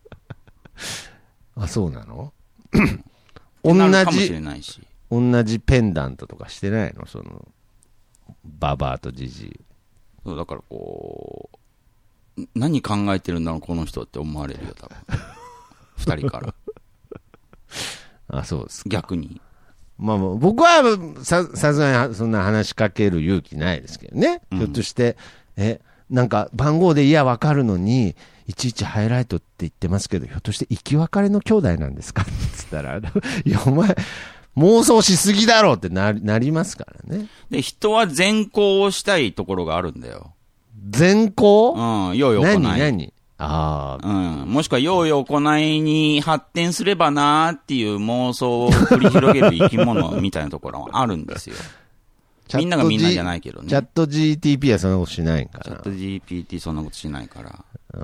あ、そうなの同じ、同じペンダントとかしてないのその、ババアとジジイ。 そう、だからこう、何考えてるんだろう、この人って思われるよ、多分。二人から。 あ、そうですか。 逆に。 まあ、僕はさ、さすがにそんな話しかける勇気ないですけどね。うん、ひょっとして、え、なんか番号でいやわかるのに、いちいちハイライトって言ってますけど、ひょっとして生き別れの兄弟なんですかって言ったら、いや、お前、妄想しすぎだろうってなり、なりますからね。 で、人は善行をしたいところがあるんだよ。 善行？ うん、良い行い。 何何ああ。うん。もしくは良い行いに発展すればなーっていう妄想を繰り広げる生き物みたいなところはあるんですよ。みんながみんなじゃないけどね。 チャット ジーティーピー はそんなことしないんかな。 チャット ジーピーティー そんなことしないから。うん。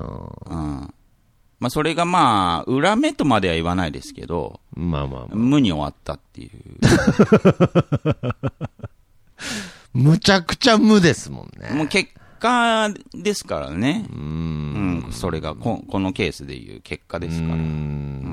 まあ、それがまあ、裏目とまでは言わないですけど、 まあまあ、まあ、 無に終わったっていう。 むちゃくちゃ無ですもんね。 もう結果ですからね。うん、うん。それがこ、このケースでいう結果ですから。うん、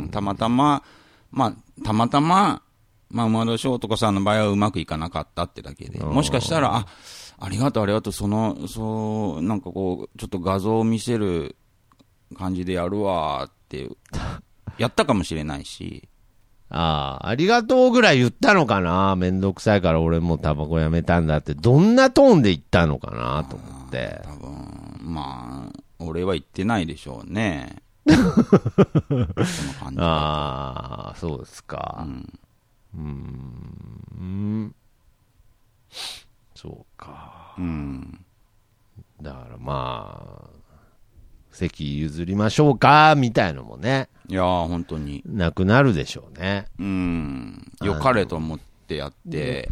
たまたま、まあ、たまたま、まあ、馬戸翔子さんの場合はうまくいかなかったってだけで。もしかしたら、あ、ありがとうありがとう、その、そう、なんかこう、ちょっと画像を見せる感じでやるわーって、やったかもしれないし。 ああ、ありがとうぐらい言ったのかな。めんどくさいから俺もタバコやめたんだって、どんなトーンで言ったのかなと思って。 多分、まあ、俺は言ってないでしょうね。 その感じああ、そうですか。うんうーん。そうか。 うん。 だからまあ、席譲りましょうか、みたいのもね。 いやー、本当に。 なくなるでしょうね。 うん。よかれと思ってやって、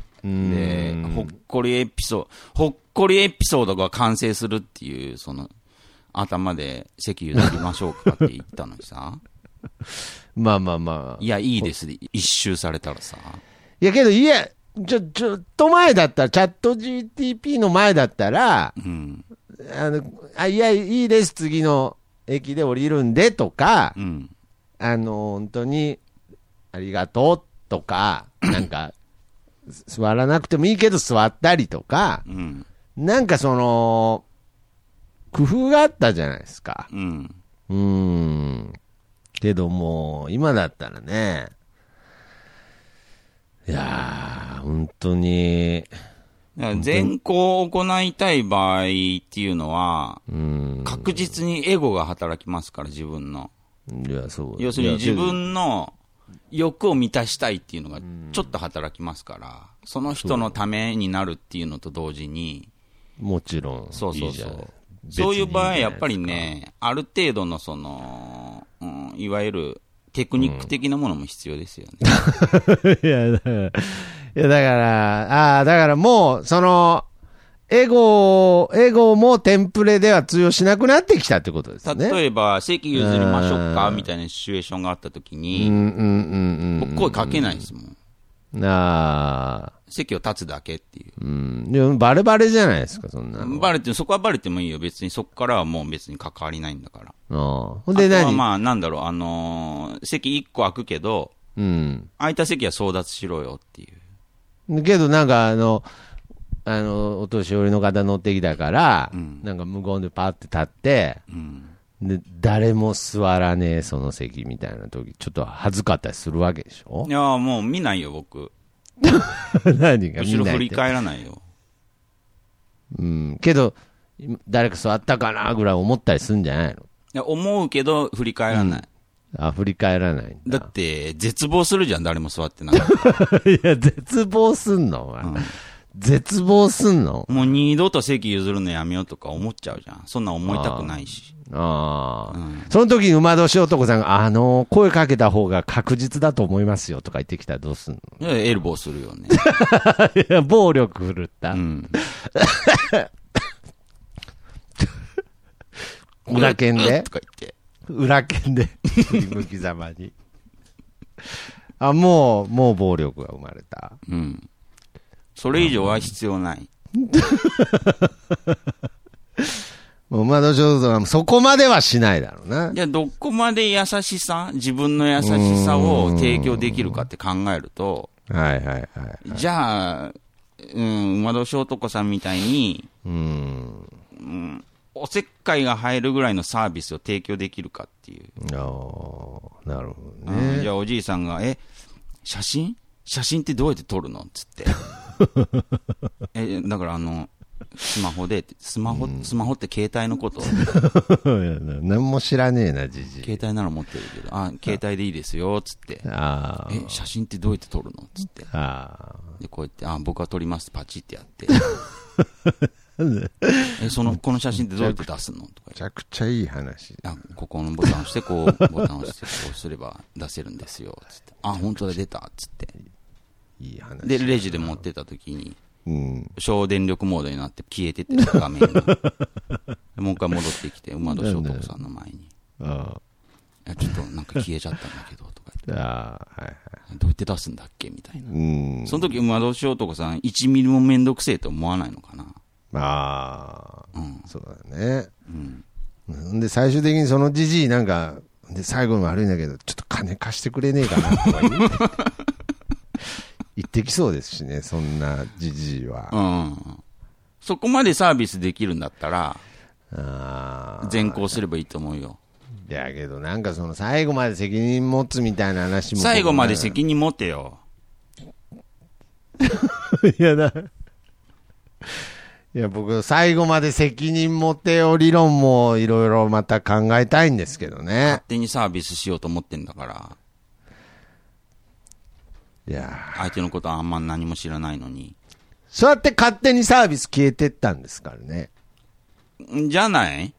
で、ほっこりエピソード、ほっこりエピソードが完成するっていう、その、頭で席譲りましょうかって言ったのにさ。 まあまあまあ。 いや、いいですで、一周されたらさ。 いやけど、いや、ちょ、ちょっと前だったら、チャット ジーティーピー の前だったら、うん、あの、あ、いや、いいです、次の駅で降りるんで、とか、うん、あの、本当に、ありがとう、とか、なんか、座らなくてもいいけど座ったりとか、うん、なんかその、工夫があったじゃないですか。うん。うーん。けどもう、今だったらね、いやー、本当に。 善行を行いたい場合っていうのは、うん、確実にエゴが働きますから、自分の。 いや、そう。 要するに自分の欲を満たしたいっていうのがちょっと働きますから、その人のためになるっていうのと同時に。 もちろん。 そうそうそう。そういう場合、やっぱりね、ある程度のその、うん、いわゆるテクニック的なものも必要ですよね。 うん、いや、だから、いや、だから、ああ、だからもう、その、エゴ、エゴもテンプレでは通用しなくなってきたってことですね。 例えば、席譲りましょうかみたいなシチュエーションがあったときに、僕声かけないですもん。ああ。席を立つだけっていう。 うん。でもバレバレじゃないですか、そんなの。 バレて、そこはバレてもいいよ。別にそこからはもう別に関わりないんだから。ああ。ほんで何？ あとはまあ、なんだろう、あのー、席いっこ空くけど、うん。空いた席は争奪しろよっていう。 けどなんかあの、あの、お年寄りの方乗ってきたから、うん、なんか無言でパーって立って、うん、で、誰も座らねえ、その席みたいな時、ちょっと恥ずかったりするわけでしょ？ いや、もう見ないよ、僕。 何が見ない？ 後ろ振り返らないよ。 うん。けど、誰か座ったかなぐらい思ったりするんじゃないの？いや、思うけど、振り返らない。 うん、あ、振り返らないんだ。だって、絶望するじゃん、誰も座ってなかったら。 いや、絶望すんの、うん、絶望すんの？ もう二度と席譲るのやめようとか思っちゃうじゃん。そんな思いたくないし。 ああ、うん、その時に馬年男さんが、あのー、声かけた方が確実だと思いますよとか言ってきたらどうすんの？ いや、エルボーするよね。 いや、暴力振るった。うん。裏剣でとか言って。 裏剣で。向きざまに。あ、もう、もう暴力が生まれた。 うん。それ以上は必要ない。 もう馬の上手はそこまではしないだろうな。 いや、どこまで優しさ、自分の優しさを提供できるかって考えると、 はいはいはい、はい。 じゃあ、うん、馬年男さんみたいに、うん、うん、おせっかいが入るぐらいのサービスを提供できるかっていう。 ああ、なるほどね、 うん。じゃあおじいさんが、え、写真写真ってどうやって撮るのつって。え、だからあの、スマホで、スマホ、うん、スマホって携帯のこと何も知らねえな、じじい。 携帯なら持ってるけど、あ、携帯でいいですよ、つって。あえ、写真ってどうやって撮るのつって。あで、こうやって、あ、僕は撮ります、パチってやって。え、その、この写真ってどうやって出すのとか。 めちゃくちゃいい話。 あ、ここのボタンを押して、こう、ボタンを押して、こうすれば出せるんですよ、つって。あ、本当だ、出た、つって。いい話。で、レジで持ってた時に、うん、省電力モードになって消えてて、画面に。もう一回戻ってきて、馬年男さんの前に。ああちょっとなんか消えちゃったんだけど、とか言って。あはいはい、どうやって出すんだっけみたいな。うん、その時、馬年男さん、いちミリもめんどくせえと思わないのかな。ああ、うん、そうだね。うん。で、最終的にそのじじいなんか、で、最後に悪いんだけど、ちょっと金貸してくれねえかな、とか言って。言ってきそうですしね、そんなじじいは。うん。 そこまでサービスできるんだったら、全行すればいいと思うよ。 いやけど、なんかその最後まで責任持つみたいな話も。 最後まで責任持てよ。 いやだ。いや、僕、最後まで責任持てよ理論もいろいろまた考えたいんですけどね。 勝手にサービスしようと思ってんだから。 いや相手のことはあんま何も知らないのに。 そうやって勝手にサービス消えてったんですからね。 じゃない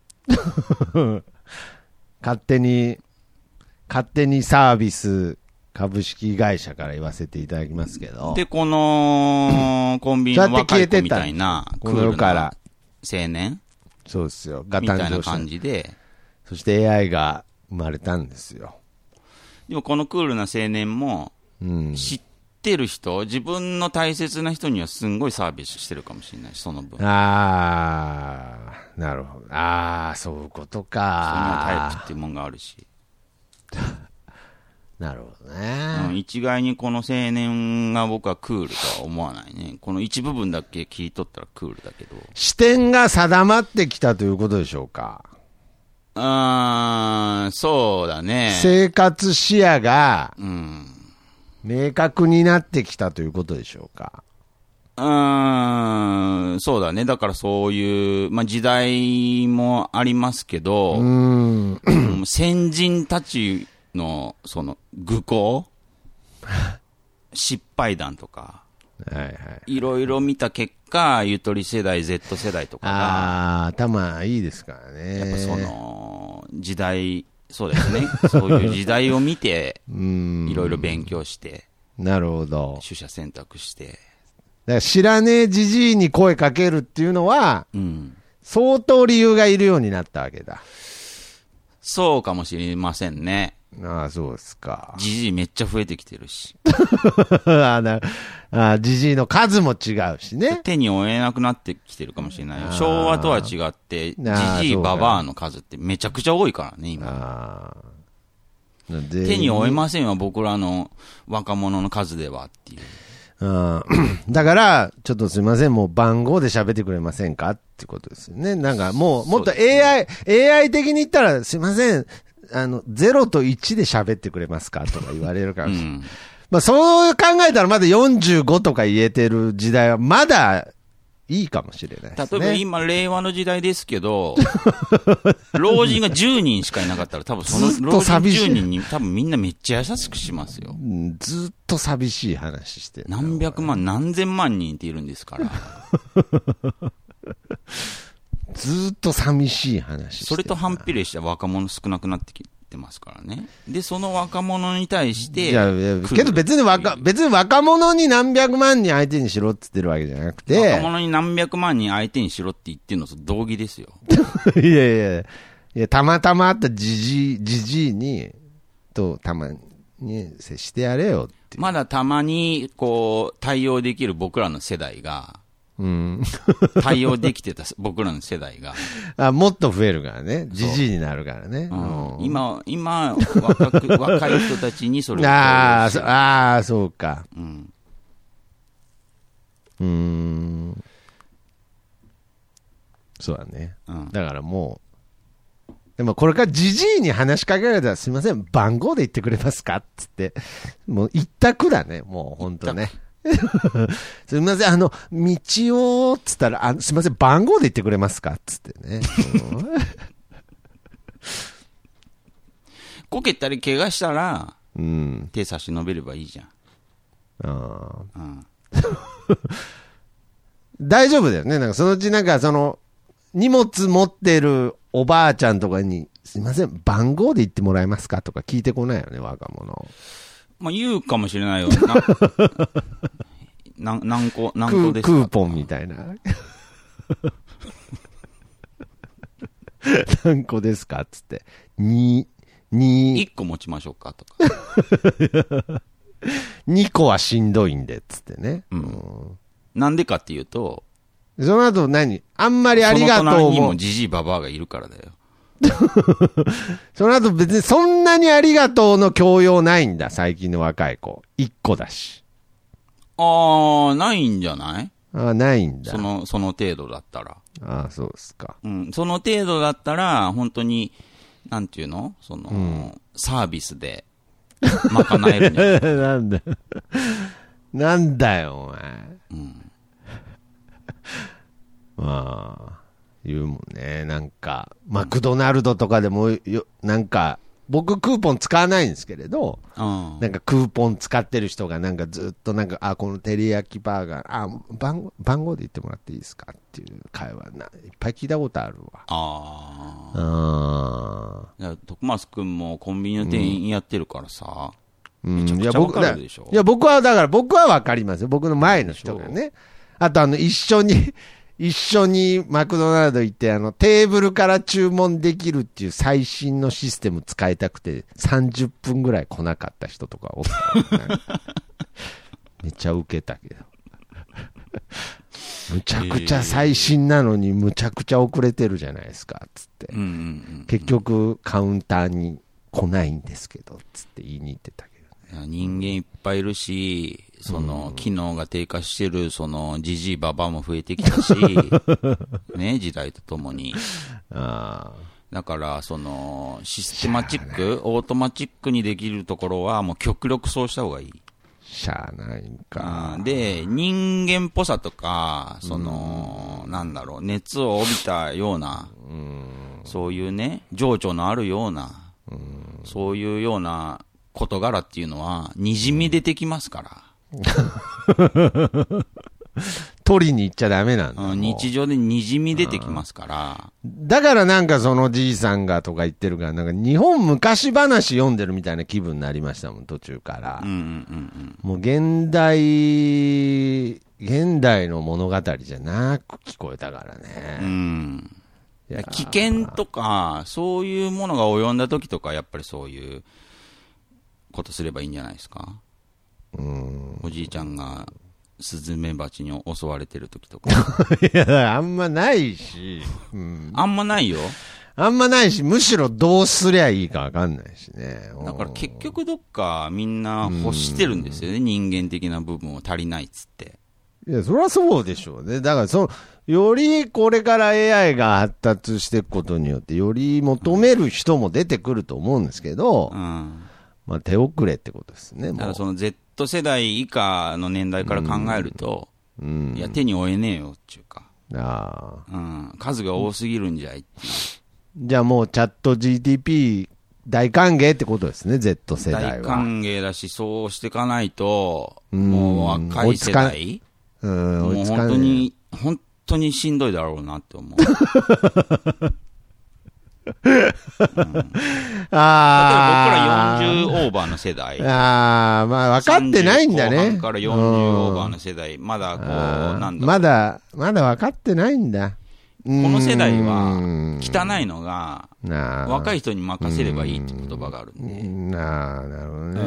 勝手に、勝手にサービス株式会社から言わせていただきますけど。 で、この、コンビニの若い子みたいな、 この世から青年そうですよ。がみたいな感じで。 そして エーアイ が生まれたんですよ。 でもこのクールな青年も、知ってる人、自分の大切な人にはすんごいサービスしてるかもしれないし、その分。 あー、なるほど。あー、そういうことか。 そんなタイプっていうもんがあるし。 なるほどね、 うん。一概にこの青年が僕はクールとは思わないね。この一部分だけ聞いとったらクールだけど。 視点が定まってきたということでしょうか。 うーん、そうだね。 生活視野が、 うん。 明確になってきたということでしょうか。 うーん、そうだね。だからそういう、まあ、時代もありますけど、うーん先人たちの、その、愚行失敗談とか、 はいはい。 いろいろ見た結果、ゆとり世代、Z 世代とかが、 ああ、頭いいですからね。 やっぱその、時代、そうですね。そういう時代を見て、いろいろ勉強して、 なるほど。 取捨選択して。だから知らねえじじいに声かけるっていうのは、 うん、 相当理由がいるようになったわけだ。 そうかもしれませんね。 ああ、そうですか。 じじいめっちゃ増えてきてるし。 ああ、じじいの数も違うしね。 手に負えなくなってきてるかもしれないよ。昭和とは違って、じじいばばあの数ってめちゃくちゃ多いからね、今。手に負えませんわ、僕らの若者の数ではっていう。 うんだから、ちょっとすいません、もう番号で喋ってくれませんかってことですよね。なんかもう、もっと エーアイ、ね、エーアイ 的に言ったら、すいません、あの、ゼロといちで喋ってくれますかとか言われるから。うん、まあそう考えたらまだよんじゅうごとか言えてる時代はまだいいかもしれないですね。 例えば今、令和の時代ですけど、老人がじゅうにんしかいなかったら、多分その老人じゅうにんに多分みんなめっちゃ優しくしますよ。 ずっと寂しい話してる。 何百万、何千万人っているんですから。 ずっと寂しい話してる。 それと反比例した若者少なくなってきてますからね。で、その若者に対して。 いや、いやけど別に若、別に若者に何百万人相手にしろって言ってるわけじゃなくて。 若者に何百万人相手にしろって言ってるのと同義ですよ。 いやいやいや、たまたまあったじじい、じじいに、とたまに接してやれよって。 まだたまに、こう、対応できる僕らの世代が、うん、対応できてた僕らの世代があもっと増えるからね、じじいになるからね、 うんうん、今今若く若い人たちにそれをああそあそうかうんうーんそうだね、うん、だからもうでもこれからじじいに話しかけられたらすみません番号で言ってくれますかっつってもう一択だねもう本当ねすみません、あの、道を、つったら、あすみません、番号で言ってくれますかつってね。 こけたり怪我したら、 うん、 手差し伸べればいいじゃん。 あうん、大丈夫だよね。なんかそのうちなんかその、荷物持ってるおばあちゃんとかに、すみません、番号で言ってもらえますかとか聞いてこないよね、若者。 まあ、言うかもしれないよ。な、な何個、何個ですかクーポンみたいな。何個ですかつって。に、に。 いっこ持ちましょうかとか。 にこはしんどいんで、つってね。 うん。なんでかっていうと、 その後何あんまりありがとうも。 その隣にもジジイババアがいるからだよ。 その後別にそんなにありがとうの教養ないんだ、最近の若い子。一個だし。 ああ、ないんじゃない？ ああ、ないんだ。 その、その程度だったら。 ああ、そうですか。 うん、その程度だったら、本当に、なんていうのその、うん、サービスで、賄えるんじゃないなんだ。なんだよ、お前。うん。まあ。言うもんね。なんか、マクドナルドとかでもよ、なんか、 僕クーポン使わないんですけれど、 うん、 なんかクーポン使ってる人がなんかずっとなんか、あ、この照り焼きバーガー、あ、番号、番号で言ってもらっていいですかっていう会話な、いっぱい聞いたことあるわ。 ああ。 あ。徳松くんもコンビニの店員やってるからさ、 うん、 めちゃくちゃわかるでしょ。 いや、僕は、だから僕はわかりますよ。僕の前の人がね。あとあの、一緒に、一緒にマクドナルド行って、あの、テーブルから注文できるっていう最新のシステム使いたくて、さんじゅっぷんぐらい来なかった人とかおったからね。めっちゃウケたけど。むちゃくちゃ最新なのにむちゃくちゃ遅れてるじゃないですか、つって。 うんうんうん、 結局カウンターに来ないんですけど、つって言いに行ってたけどね。 人間いっぱいいるし、その、機能が低下してる、その、じじいばばも増えてきたし、ね、時代とともに。 あだから、その、システマチック、オートマチックにできるところは、もう極力そうした方がいい。 しゃあないんか。 で、人間っぽさとか、その、なんだろう、熱を帯びたような、そういうね、情緒のあるような、そういうような事柄っていうのは、にじみ出てきますから。 取りに行っちゃダメなんだ、 うん、日常でにじみ出てきますから。 だからなんかそのじいさんがとか言ってるから、なんか日本昔話読んでるみたいな気分になりましたもん、途中から。 うんうんうん、 もう現代、現代の物語じゃなく聞こえたからね。 うん。いや危険とか、そういうものが及んだ時とか、やっぱりそういうことすればいいんじゃないですか。 うん、 おじいちゃんがスズメバチに襲われてる時とか。 いや、あんまないし、うん。 あんまないよ。 あんまないし、むしろどうすりゃいいかわかんないしね。 だから結局どっかみんな欲してるんですよね。人間的な部分を足りないっつって。 いや、そりゃそうでしょうね。だからその、よりこれから エーアイ が発達していくことによって、より求める人も出てくると思うんですけど、 うん、 まあ手遅れってことですね。 だからその Z 世代以下の年代から考えると、うん、いや手に負えねえよっていうか、 あ、 うん、数が多すぎるんじゃいっていう。 じゃあもうチャット ジーティーピー 大歓迎ってことですね、Z 世代は。 大歓迎だし、そうしていかないと、もう若い世代、 うん、 もう本当に、本当にしんどいだろうなって思う。うん、ああ。例えば僕らよんじゅうオーバーの世代。 ああ、まあ分かってないんだね。 さんじゅう後半からよんじゅうオーバーの世代。まだこう、なんだろう。 まだ、まだ分かってないんだ。 この世代は、汚いのが、若い人に任せればいいって言葉があるんで。 なあ、なるほどね。うん、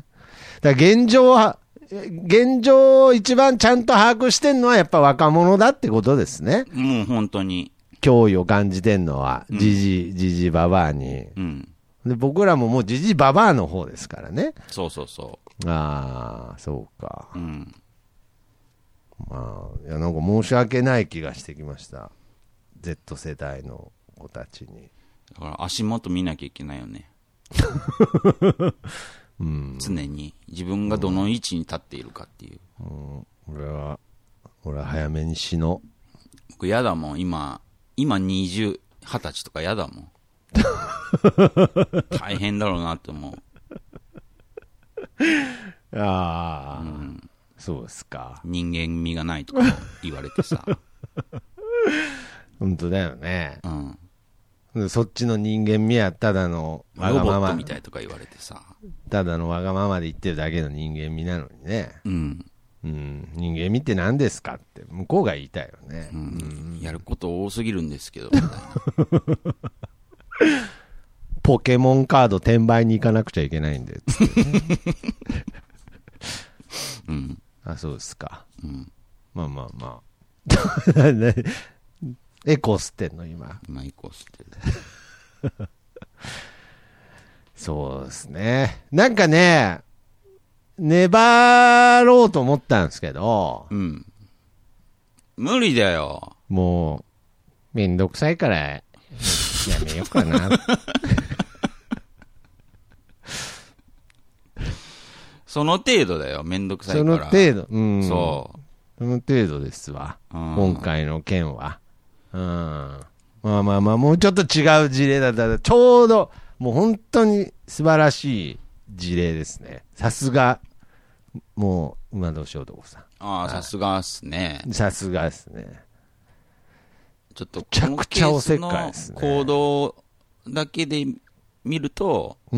だから現状は、現状を一番ちゃんと把握してんのはやっぱ若者だってことですね。 もう本当に。 脅威を感じてんのは、じじ、じじばばあに。うん。で、僕らももうじじばばあの方ですからね。 そうそうそう。 ああ、そうか。 うん。 まあ、いや、なんか申し訳ない気がしてきました。Z 世代の子たちに。 だから足元見なきゃいけないよね。うん、常に自分がどの位置に立っているかっていう。 うん、俺は、俺は早めに死のう。 僕やだもん、今、今にじゅう、はたちとかやだもん。大変だろうなって思う。ああ、 うん、 そうですか。 人間味がないとか言われてさ。 本当だよね。 うん。 そっちの人間味はただのわがまま。 ロボットみたいとか言われてさ。 ただのわがままで言ってるだけの人間味なのにね。 うん。 うん、人間味って何ですかって向こうが言いたいよね。 うんうん、やること多すぎるんですけど。 ポケモンカード転売に行かなくちゃいけないんで。つってね、 うん。 あ、そうですか。 うん。 まあまあまあ。エコー吸ってんの今。 今エコー吸ってる。 そうですね。なんかね、粘ろうと思ったんですけど。 うん。無理だよ。 もう、めんどくさいから、やめようかな。 その程度だよ、めんどくさいから。 その程度。うん。 そう。 その程度ですわ。うん、今回の件は。うん。まあまあまあ、もうちょっと違う事例だったら、ちょうど、 もう本当に素晴らしい事例ですね。さすが、もう、馬年男さん。 ああ、さすがっすね。 さすがですね。 ちょっと、 めちゃくちゃおせっかいですね。 行動だけで見ると、 うん。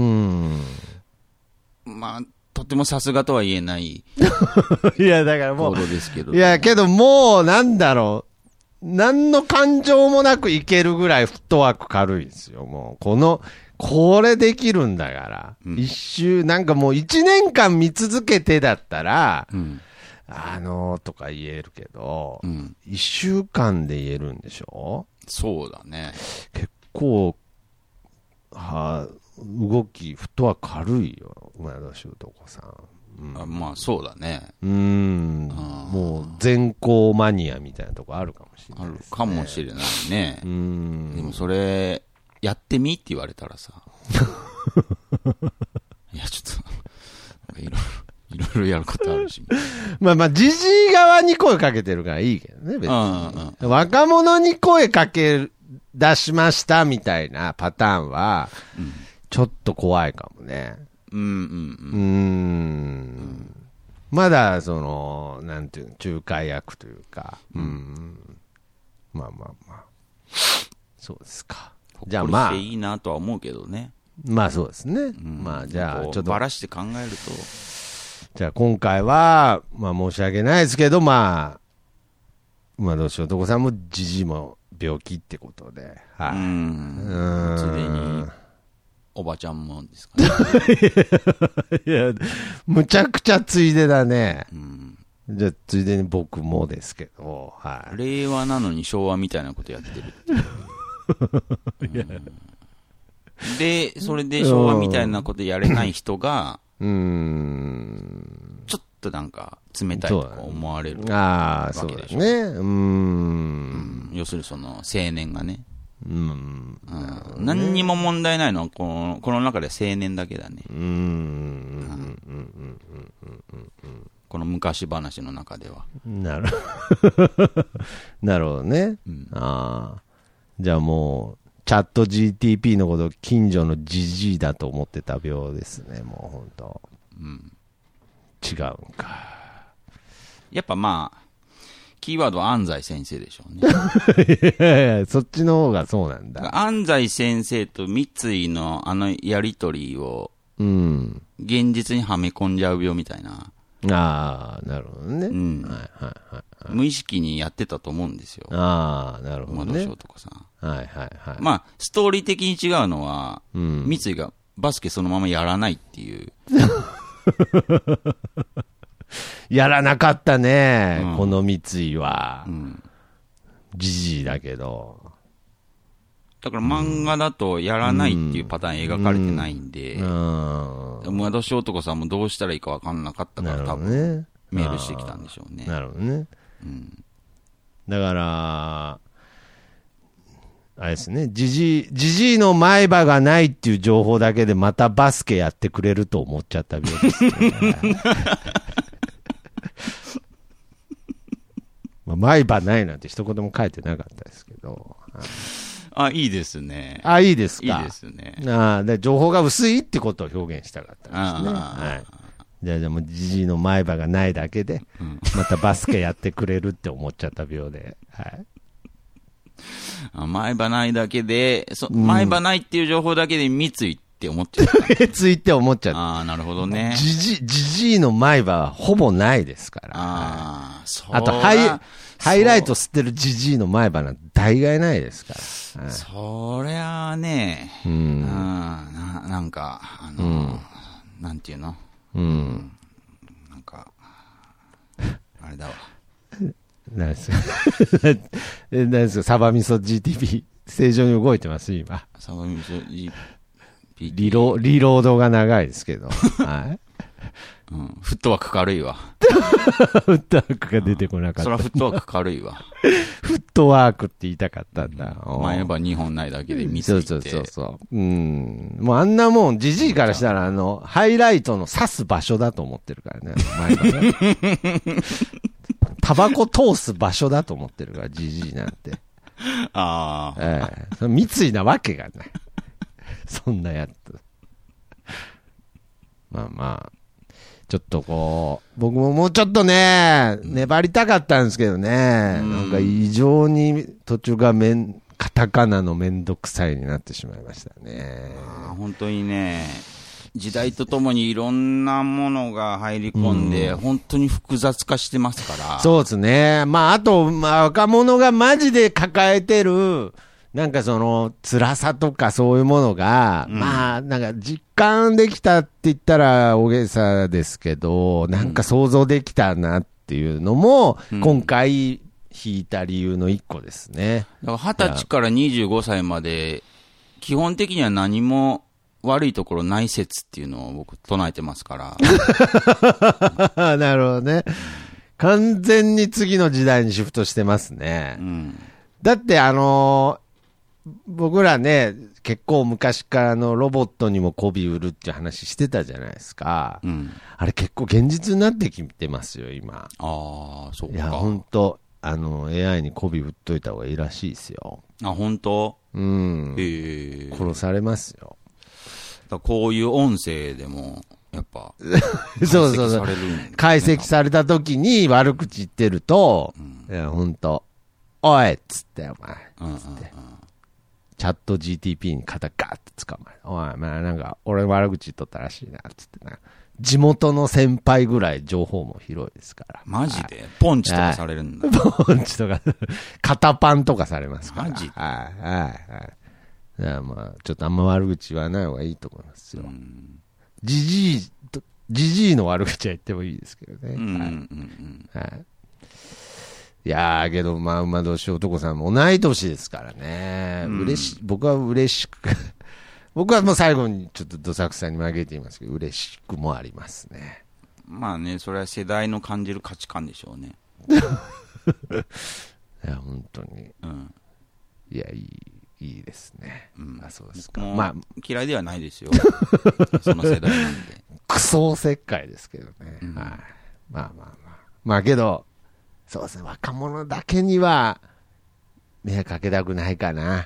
まあ、とてもさすがとは言えない。 いや、だからもう。 行動ですけど。 いや、けどもう、なんだろう。何の感情もなくいけるぐらいフットワーク軽いですよ。もう、この、これできるんだから。うん、一周、なんかもう一年間見続けてだったら、うん、あのー、とか言えるけど、うん、一週間で言えるんでしょ？ そうだね。 結構、は動き、フットワーク軽いよ、馬年男さん。うん、 あまあ、そうだね。 うーん。もう、全校マニアみたいなとこあるかもしれない、ね。あるかもしれないね。 うん。 でもそれ、やってみって言われたらさ。いや、ちょっと、いろいろ、いろいろやることあるし。 まあまあ、じじい側に声かけてるからいいけどね、別に。うんうん、若者に声かけ出しましたみたいなパターンは、うん、ちょっと怖いかもね。 うんうんうん。 うーん。うんまだ、その、なんていうの、仲介役というか、うん。うん、まあまあまあ。そうですか。じゃあまあ。 いいなとは思うけどね。 まあそうですね。うん、まあじゃあちょっと。 ばらして考えると。 じゃあ今回は、まあ申し訳ないですけど、まあ、馬年男さんもじじも病気ってことで。はい。うん。 すでに、おばちゃんもですかね。 いや、むちゃくちゃついでだね。うん、じゃあついでに僕もですけど。はい。 令和なのに昭和みたいなことやってるっていう。で、それで昭和みたいなことやれない人が、うーんちょっとなんか冷たいとか思われるわけでしょ。 ああ、そうですね。うーん、うん。 要するにその青年がね。うん。うん、何にも問題ないのはこの、この中で青年だけだね。うん。この昔話の中では。 なるなるほどね。うん、ああ。じゃあもう、チャット ジーティーピー のこと近所のジジイだと思ってた病ですね、もう本当。うん。違うんか。 やっぱまあ、キーワードは安西先生でしょうね。 いやいや、そっちの方がそうなんだ。 安西先生と三井のあのやりとりを、うん。現実にはめ込んじゃう病みたいな。 ああ、なるほどね。うん。はいはいはい。無意識にやってたと思うんですよ。 ああ、なるほどね。 馬年男さん。 はいはいはい。 まあ、ストーリー的に違うのは、うん、三井がバスケそのままやらないっていう。 やらなかったね、うん、この三井は。うん。じじいだけど。 だから漫画だとやらないっていうパターン描かれてないんで、馬年男さんもどうしたらいいか分かんなかったから、多分メールしてきたんでしょうね。 なるほどね。うん、だから、あれですね、じじい、じじいの前歯がないっていう情報だけでまたバスケやってくれると思っちゃった病ですね。まあ前歯ないなんて一言も書いてなかったですけど。 あ、いいですね。 あ、いいですか。 いいですね。 あで情報が薄いってことを表現したかったですね。はい。じゃあ、じゃあもうじじいの前歯がないだけで、うん、またバスケやってくれるって思っちゃった病で。はい。 あ前歯ないだけで、そ、うん、前歯ないっていう情報だけで三井って思っちゃった。 三井って思っちゃった。 ああ、なるほどね。 じじ、じじいの前歯はほぼないですから。ああ、はい、そう。 あと、ハイ、ハイライト吸ってるじじいの前歯なんて大概ないですから。 はい、そりゃあね、うん、な、なんか、あの、うん、なんていうの、うん、なんか、あれだわ。 何ですか何ですかサバ味噌 ジーティーピー 正常に動いてます今。 サバ味噌 ジーティーピーリロリロードが長いですけど。はい。 うん、フットワーク軽いわ。 フットワークが出てこなかった。 それはフットワーク軽いわ。 フットワークって言いたかったんだ。 前歯にほんないだけで見ついて。 そうそうそうそう。うん。もうあんなもん、じじいからしたら、あの、ハイライトの刺す場所だと思ってるからね。前歯ね。タバコ通す場所だと思ってるから、じじいなんて。 ああ。 ええ。それ密意なわけがない。 そんなやつ。まあまあ。ちょっとこう、僕ももうちょっとね、粘りたかったんですけどね、うん、なんか異常に途中がめん、カタカナのめんどくさいになってしまいましたね。 あ、本当にね、時代とともにいろんなものが入り込んで、うん、本当に複雑化してますから。 そうですね。まあ、あと、まあ、若者がマジで抱えてる、なんかその辛さとかそういうものが、うん、まあなんか実感できたって言ったら大げさですけど、なんか想像できたなっていうのも、うん、今回引いた理由の一個ですね。 だから二十歳からにじゅうごさいまで基本的には何も悪いところない説っていうのを僕唱えてますから。 なるほどね。完全に次の時代にシフトしてますね。うん、だってあのー僕らね、結構昔からのロボットにも媚び売るっていう話してたじゃないですか。うん、あれ結構現実になってきてますよ、今。 ああ、そうか。 いや、本当あの、エーアイ に媚び売っといた方がいいらしいですよ。 あ、本当？ うん。へえ。殺されますよ。 だこういう音声でも、やっぱ、 そうそうそう。解析された時に悪口言ってると、うん、いや、本当おいっつって、お前。うんうんうん、チャット ジーティーピー に肩ガーって捕まえる。おい、まあなんか、俺悪口言っとったらしいな、つってな。地元の先輩ぐらい情報も広いですから。 マジでポンチとかされるんだ。 ポンチとか、肩パンとかされますから。 マジではい、はい、はい。だからまあ、ちょっとあんま悪口言わない方がいいと思いますよ。じじいと、じじいの悪口は言ってもいいですけどね。うんうんうん、はい。はいいやー、けど、まあ、馬年男さんも同い年ですからね。うん、嬉し、僕は嬉しく、僕はもう最後にちょっとどさくさに負けていますけど、嬉しくもありますね。 まあね、それは世代の感じる価値観でしょうね。 いや、本当に。うん。いや、いい、いいですね。うん。あ、そうですか。 まあ、嫌いではないですよ。その世代なんで。 クソおせっかいですけどね。うん、はい。まあまあまあ。まあけど、そうですね、若者だけには迷惑かけたくないかな。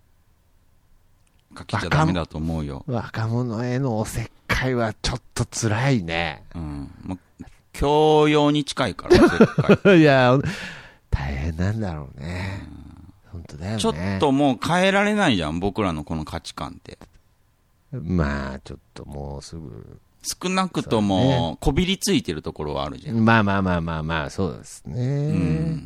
かけちゃダメだと思うよ。 若者へのおせっかいはちょっと辛いね。 うん。もう教養に近いから、おせっかい。いや、大変なんだろうね。うん、本当だよね。 ちょっともう変えられないじゃん、僕らのこの価値観って。 まあ、ちょっともうすぐ。 少なくとも、こびりついてるところはあるじゃん。 まあまあまあまあまあ、そうですね。うん、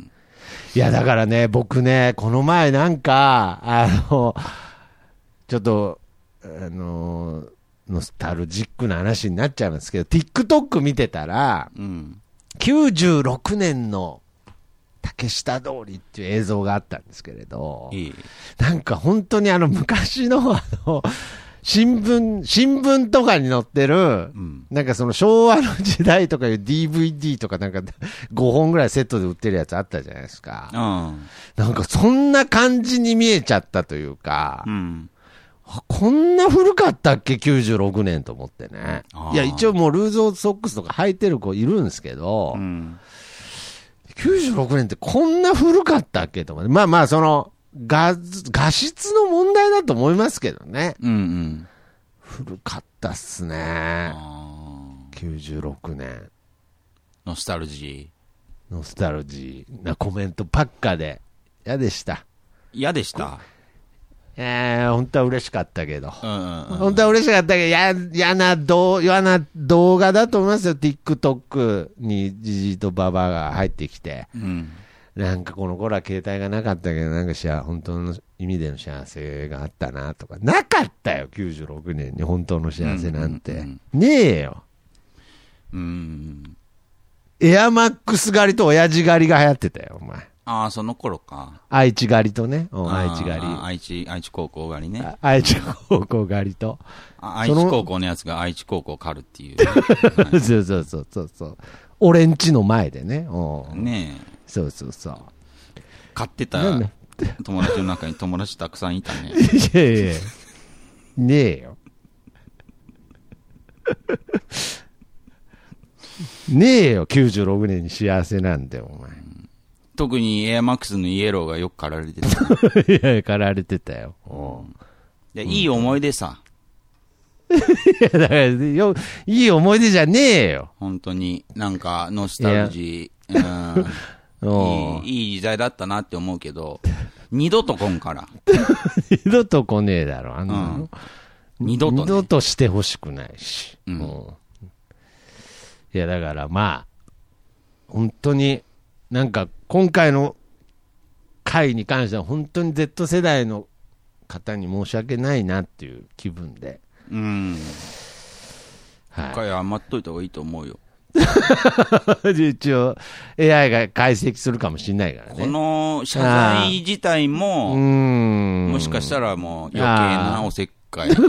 いや、だからね、僕ね、この前なんか、あの、ちょっと、あの、ノスタルジックな話になっちゃいますけど、TikTok 見てたら、うん、きゅうじゅうろくねんの竹下通りっていう映像があったんですけれど、いいなんか本当にあの昔のあの、新聞、新聞とかに載ってる、うん、なんかその昭和の時代とかいう ディーブイディー とかなんかごほんぐらいセットで売ってるやつあったじゃないですか。うん、なんかそんな感じに見えちゃったというか、うん、こんな古かったっけきゅうじゅうろくねんと思ってね。いや一応もうルーズオーソックスとか履いてる子いるんですけど、うん、きゅうじゅうろくねんってこんな古かったっけと思って。まあまあその、画、画質の問題だと思いますけどね。うんうん。古かったっすね。きゅうじゅうろくねん。 ノスタルジー。ノスタルジーなコメントばっかで。嫌でした。 嫌でしたえー、本当は嬉しかったけど。うんうんうん、本当は嬉しかったけど、や、嫌な動、嫌な動画だと思いますよ。TikTok にジジイとババアが入ってきて。うんなんかこの頃は携帯がなかったけど、なんかしあ本当の意味での幸せがあったなとか、なかったよ、きゅうじゅうろくねんに本当の幸せなんて。うんうんうん、ねえよ。うん。エアマックス狩りと親父狩りが流行ってたよ、お前。 ああ、その頃か。 愛知狩りとね。愛知狩り。 愛知、愛知高校狩りね。 愛知高校狩りと。 愛知高校のやつが愛知高校狩るっていう、 ね。そうそうそうそうそう。俺んちの前でね。 ねえ。そうそうそう。 買ってた友達の中に友達たくさんいたね。 いやいやねえよ。ねえよ、きゅうじゅうろくねんに幸せなんだよ、お前。 特にエアマックスのイエローがよく狩られてた。 いや、狩られてたよ。 いや、いい思い出さ。 いや、だからよ、いい思い出じゃねえよ。 本当に、なんか、ノスタルジー、うん、いい、いい時代だったなって思うけど、二度と来んから。 二度と来ねえだろ、あんなの。うん、 二度と、ね、 二度としてほしくないし。うん、いや、だからまあ、本当に、なんか、今回の回に関しては、本当に Z 世代の方に申し訳ないなっていう気分で。 うん。はい。一回余っといた方がいいと思うよ。 一応、エーアイ が解析するかもしれないからね。 この謝罪自体も、うん、もしかしたらもう余計なおせっかい。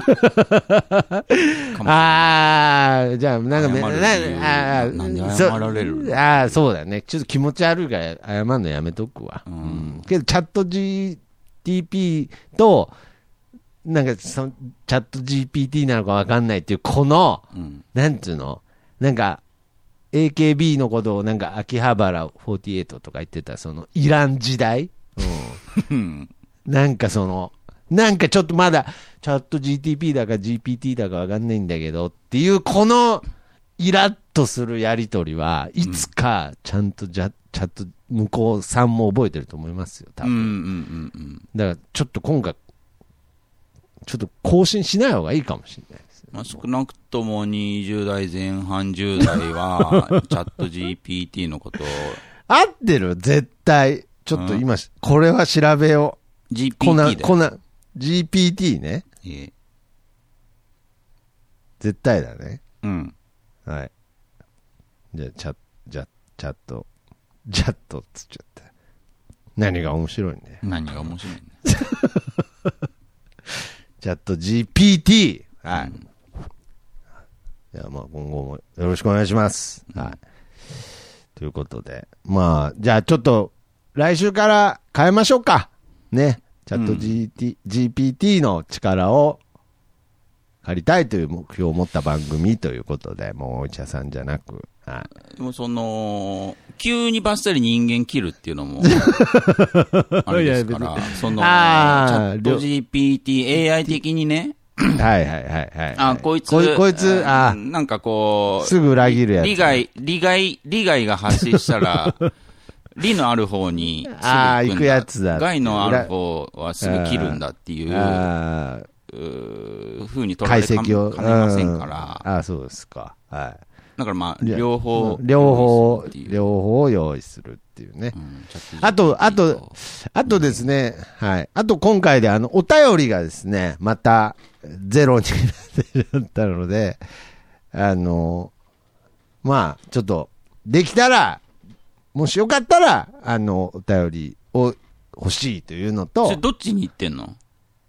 ああ、じゃあ、なんかめ、 な、なんで謝られるああ、そうだね。ちょっと気持ち悪いから謝るのやめとくわ。うん。うん、けど、チャット ジーティーピー と、なんかその、チャット ジーピーティー なのかわかんないっていう、この、うん、なんつうのなんか、エーケービー のことをなんか秋葉原よんじゅうはちとか言ってたそのイラン時代、うん、なんかそのなんかちょっとまだチャット ジーティーピー だか ジーピーティー だかわかんないんだけどっていうこのイラッとするやりとりはいつかちゃんとじゃチャット向こうさんも覚えてると思いますよ多分、うんうんうんうん、だからちょっと今回ちょっと更新しない方がいいかもしれない。 まあ、少なくともにじゅう代前半じゅう代はチャット ジーピーティー のことを合ってる絶対ちょっと今、うん、これは調べようジーピーティー だよこな ジーピーティー ね、 ええ、 絶対だねうんはいじゃあチャじゃチャットチャットっつっちゃった何が面白いんだよ何が面白いんだよチャット ジーピーティー はい、うんいやまあ今後もよろしくお願いします。はい。ということで、まあじゃあちょっと来週から変えましょうか。ね。チャット ジーティー、うん、ジーピーティー の力を借りたいという目標を持った番組ということで、もうお医者さんじゃなく、はい。 でもその急にバッサリ人間切るっていうのもあれですから、そのチャット ジーピーティー エーアイ 的にね。 はいはいはいはい。 あ、こいつ、 こい、こいつ、あ、 なんかこう、 すぐ裏切るやつ。 利害、利害、利害が発生したら、利のある方にすぐ行くんだ。 ああ、行くやつだ。 害のある方はすぐ切るんだっていう、あうふうに取られかねませんから。 ああ、そうですか。はい。 だからまあ、両方。 両方、両方を用意するっていうね。うん、あと、あと、あとですね、はい。あと今回であの、お便りがですね、また、ゼロになってしまったので、あの、まあ、ちょっと、できたら、もしよかったら、あの、お便りを欲しいというのと。 それどっちに言ってんの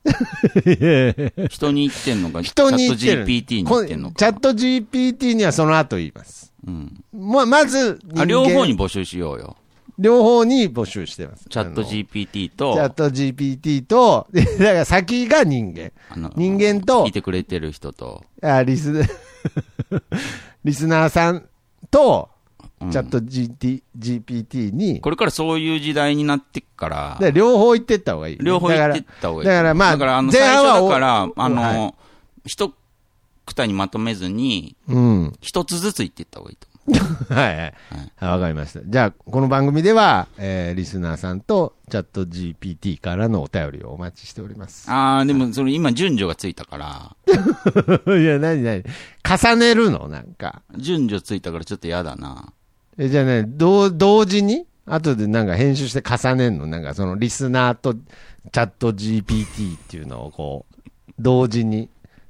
人に言ってんのか、 人に言ってる。チャット ジーピーティー に言ってんのか。 チャット ジーピーティー にはその後言います。うん。ま、まずあ、両方に募集しようよ。 両方に募集してます。 チャット ジーピーティー と。 チャット ジーピーティー と、だから先が人間。人間と。 聞いてくれてる人と。 あ、リス、リスナーさんと、チャット ジーピーティー に。 これからそういう時代になってっから。 で両方言ってった方がいい、ね。 両方言ってった方がいい。 だからまあ、 だからあの、最初だから、あの、はい、一くたにまとめずに、うん。一つずつ言っていった方がいいと思う。 はいはい。わ、はい、かりました。じゃあ、この番組では、えー、リスナーさんとチャット ジーピーティー からのお便りをお待ちしております。 ああ、でもそれ今順序がついたから。 いや、なになに重ねるのなんか。 順序ついたからちょっと嫌だな。 え、じゃあね、同、同時に後でなんか編集して重ねんのなんかそのリスナーとチャット ジーピーティー っていうのをこう、同時に。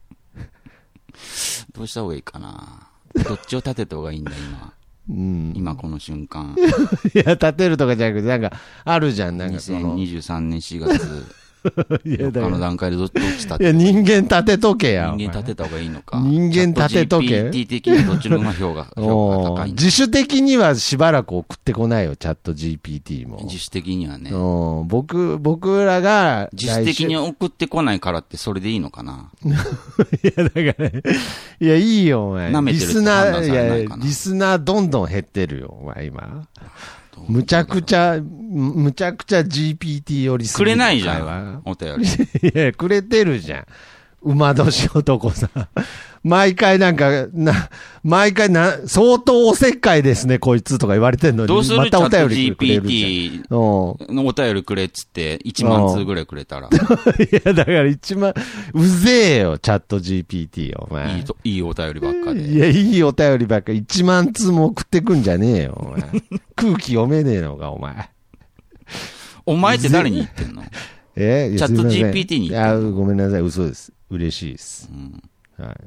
どうした方がいいかな。どっちを立てた方がいいんだ、今。うん、今この瞬間。 いや、立てるとかじゃなくて、なんか、あるじゃん、なんかその。 にせんにじゅうさんねんしがつ。いや、だから。あの段階でどっち立ていや、人間立てとけや。 人間立てた方がいいのか。 人間立てとけ。 ジーピーティー 的にどっちの方が評価、評価高いの自主的にはしばらく送ってこないよ、チャット ジーピーティー も。 自主的にはね。 僕、僕らが。 自主的に送ってこないからってそれでいいのかな。 いや、だから、ね、いや、いいよ、お前。 舐めてるリスナー、いや、リスナーどんどん減ってるよ、お前、今。 むちゃくちゃ、むちゃくちゃ ジーピーティー よりくれないじゃん、お便り。 いや、くれてるじゃん。馬年男さん。毎回なんか、な、毎回な、相当おせっかいですね、こいつとか言われてんのに。 どうする？ またお便りくれるじゃん。 チャット ジーピーティー のお便りくれっつって、いちまん通ぐらいくれたら。いや、だからいちまん、うぜえよ、チャット ジーピーティー お前。 いいと、いいお便りばっかで。 いや、いいお便りばっかり。いちまん通も送ってくんじゃねえよ、お前。空気読めねえのか、お前。 お前って誰に言ってんの？ えチャット ジーピーティー に言ってんの？ いや、ごめんなさい、嘘です。嬉しいです。うん、はい。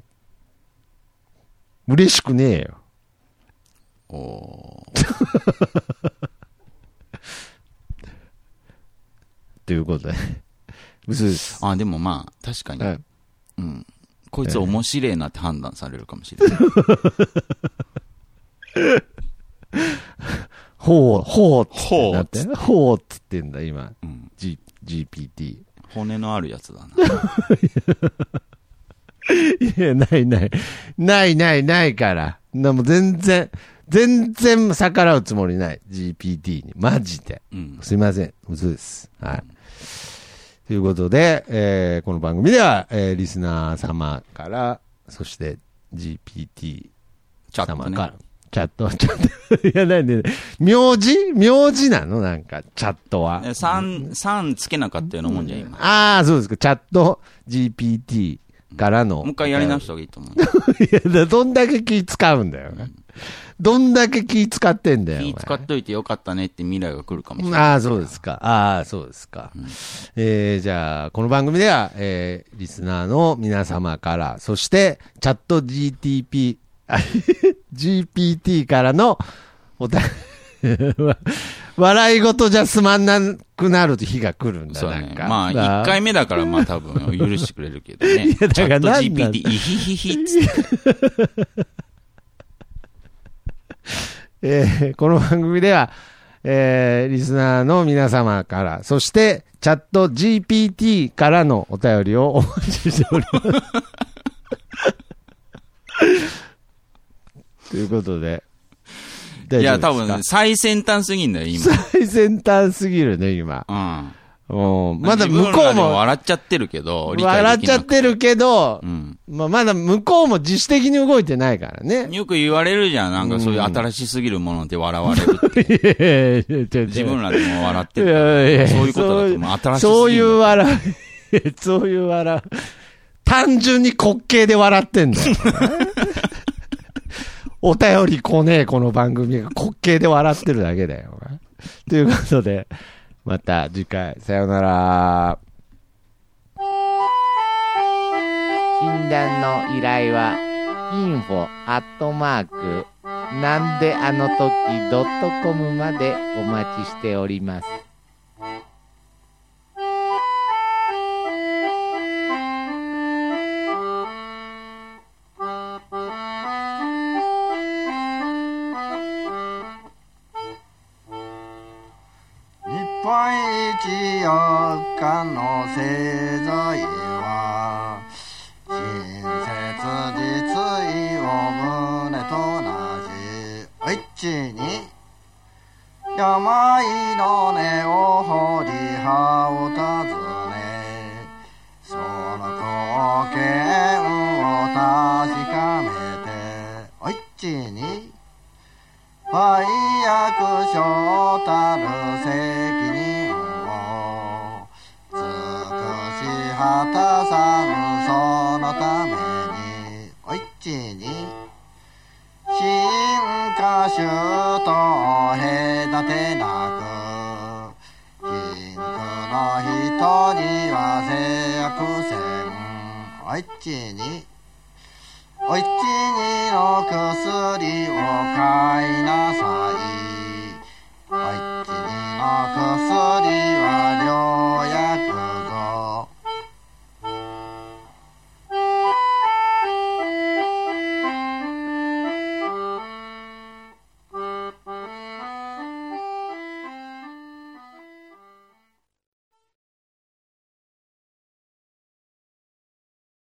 嬉しくねえよ。おー。ということで。嘘です。 あ、でもまあ、確かに。はい、うん。こいつ面白いなって判断されるかもしれない。 ほう、ほうってなって。ほうっつってんだ、今。うん、G、ジーピーティー。 骨のあるやつだな。 いや、ないない。ないないないから。でも全然、全然逆らうつもりない。ジーピーティー に。マジで。うん、すいません。嘘です。はい。うん、ということで、えー、この番組では、えー、リスナー様から、そして ジーピーティー 様から、チャット、チャット。いや、なんで、名字名字なのなんか、チャットは。 さん、さんつけなかったようなもんじゃん、今。 ああ、そうですか。チャット、ジーピーティー からの。 もう一回やり直した方がいいと思う。 いや、どんだけ気使うんだよ。うん、どんだけ気使ってんだよ。 気使っといてよかったねって未来が来るかもしれない。 ああ、そうですか。ああ、そうですか。うん、えー、じゃあ、この番組では、えー、リスナーの皆様から、そして、チャット ジーティーピー、ジーピーティー からのおた笑い事じゃ済まんなくなる日が来るんだ、ね、なんか。 まあ、いっかいめだから、まあ多分許してくれるけどね。いや、だからチャット ジーピーティー、イヒヒヒっつって。 えー、この番組では、えー、リスナーの皆様から、そして、チャット ジーピーティー からのお便りをお待ちしております。ということで。 いや、多分、最先端すぎんだよ、今。 最先端すぎるね、今。うん。もうまだ向こうも。 笑っちゃってるけど、 笑っちゃってるけど、うん、まあまだ向こうも自主的に動いてないからね。 よく言われるじゃん。なんかそういう新しすぎるもので笑われるって。うん、自分らでも笑ってるから。いやいやそういうことだと思う。新しすぎる。 そういう笑い。そういう笑い。単純に滑稽で笑ってんだよ。お便り来ねえ、この番組が滑稽で笑ってるだけだよ。ということで、また次回、さよなら。診断の依頼は、インフォアットマーク、なんであの時ドットコムまでお待ちしております。 日本一四日の製材は親切実意を胸と同じおいちに病の根を掘り葉を尋ねその貢献を確かめておいちに売約所たる責任を尽くし果たさぬそのためにおいちに進化種と隔てなく貧苦の人には制約せんおいちにおいちにの薬を買いなさい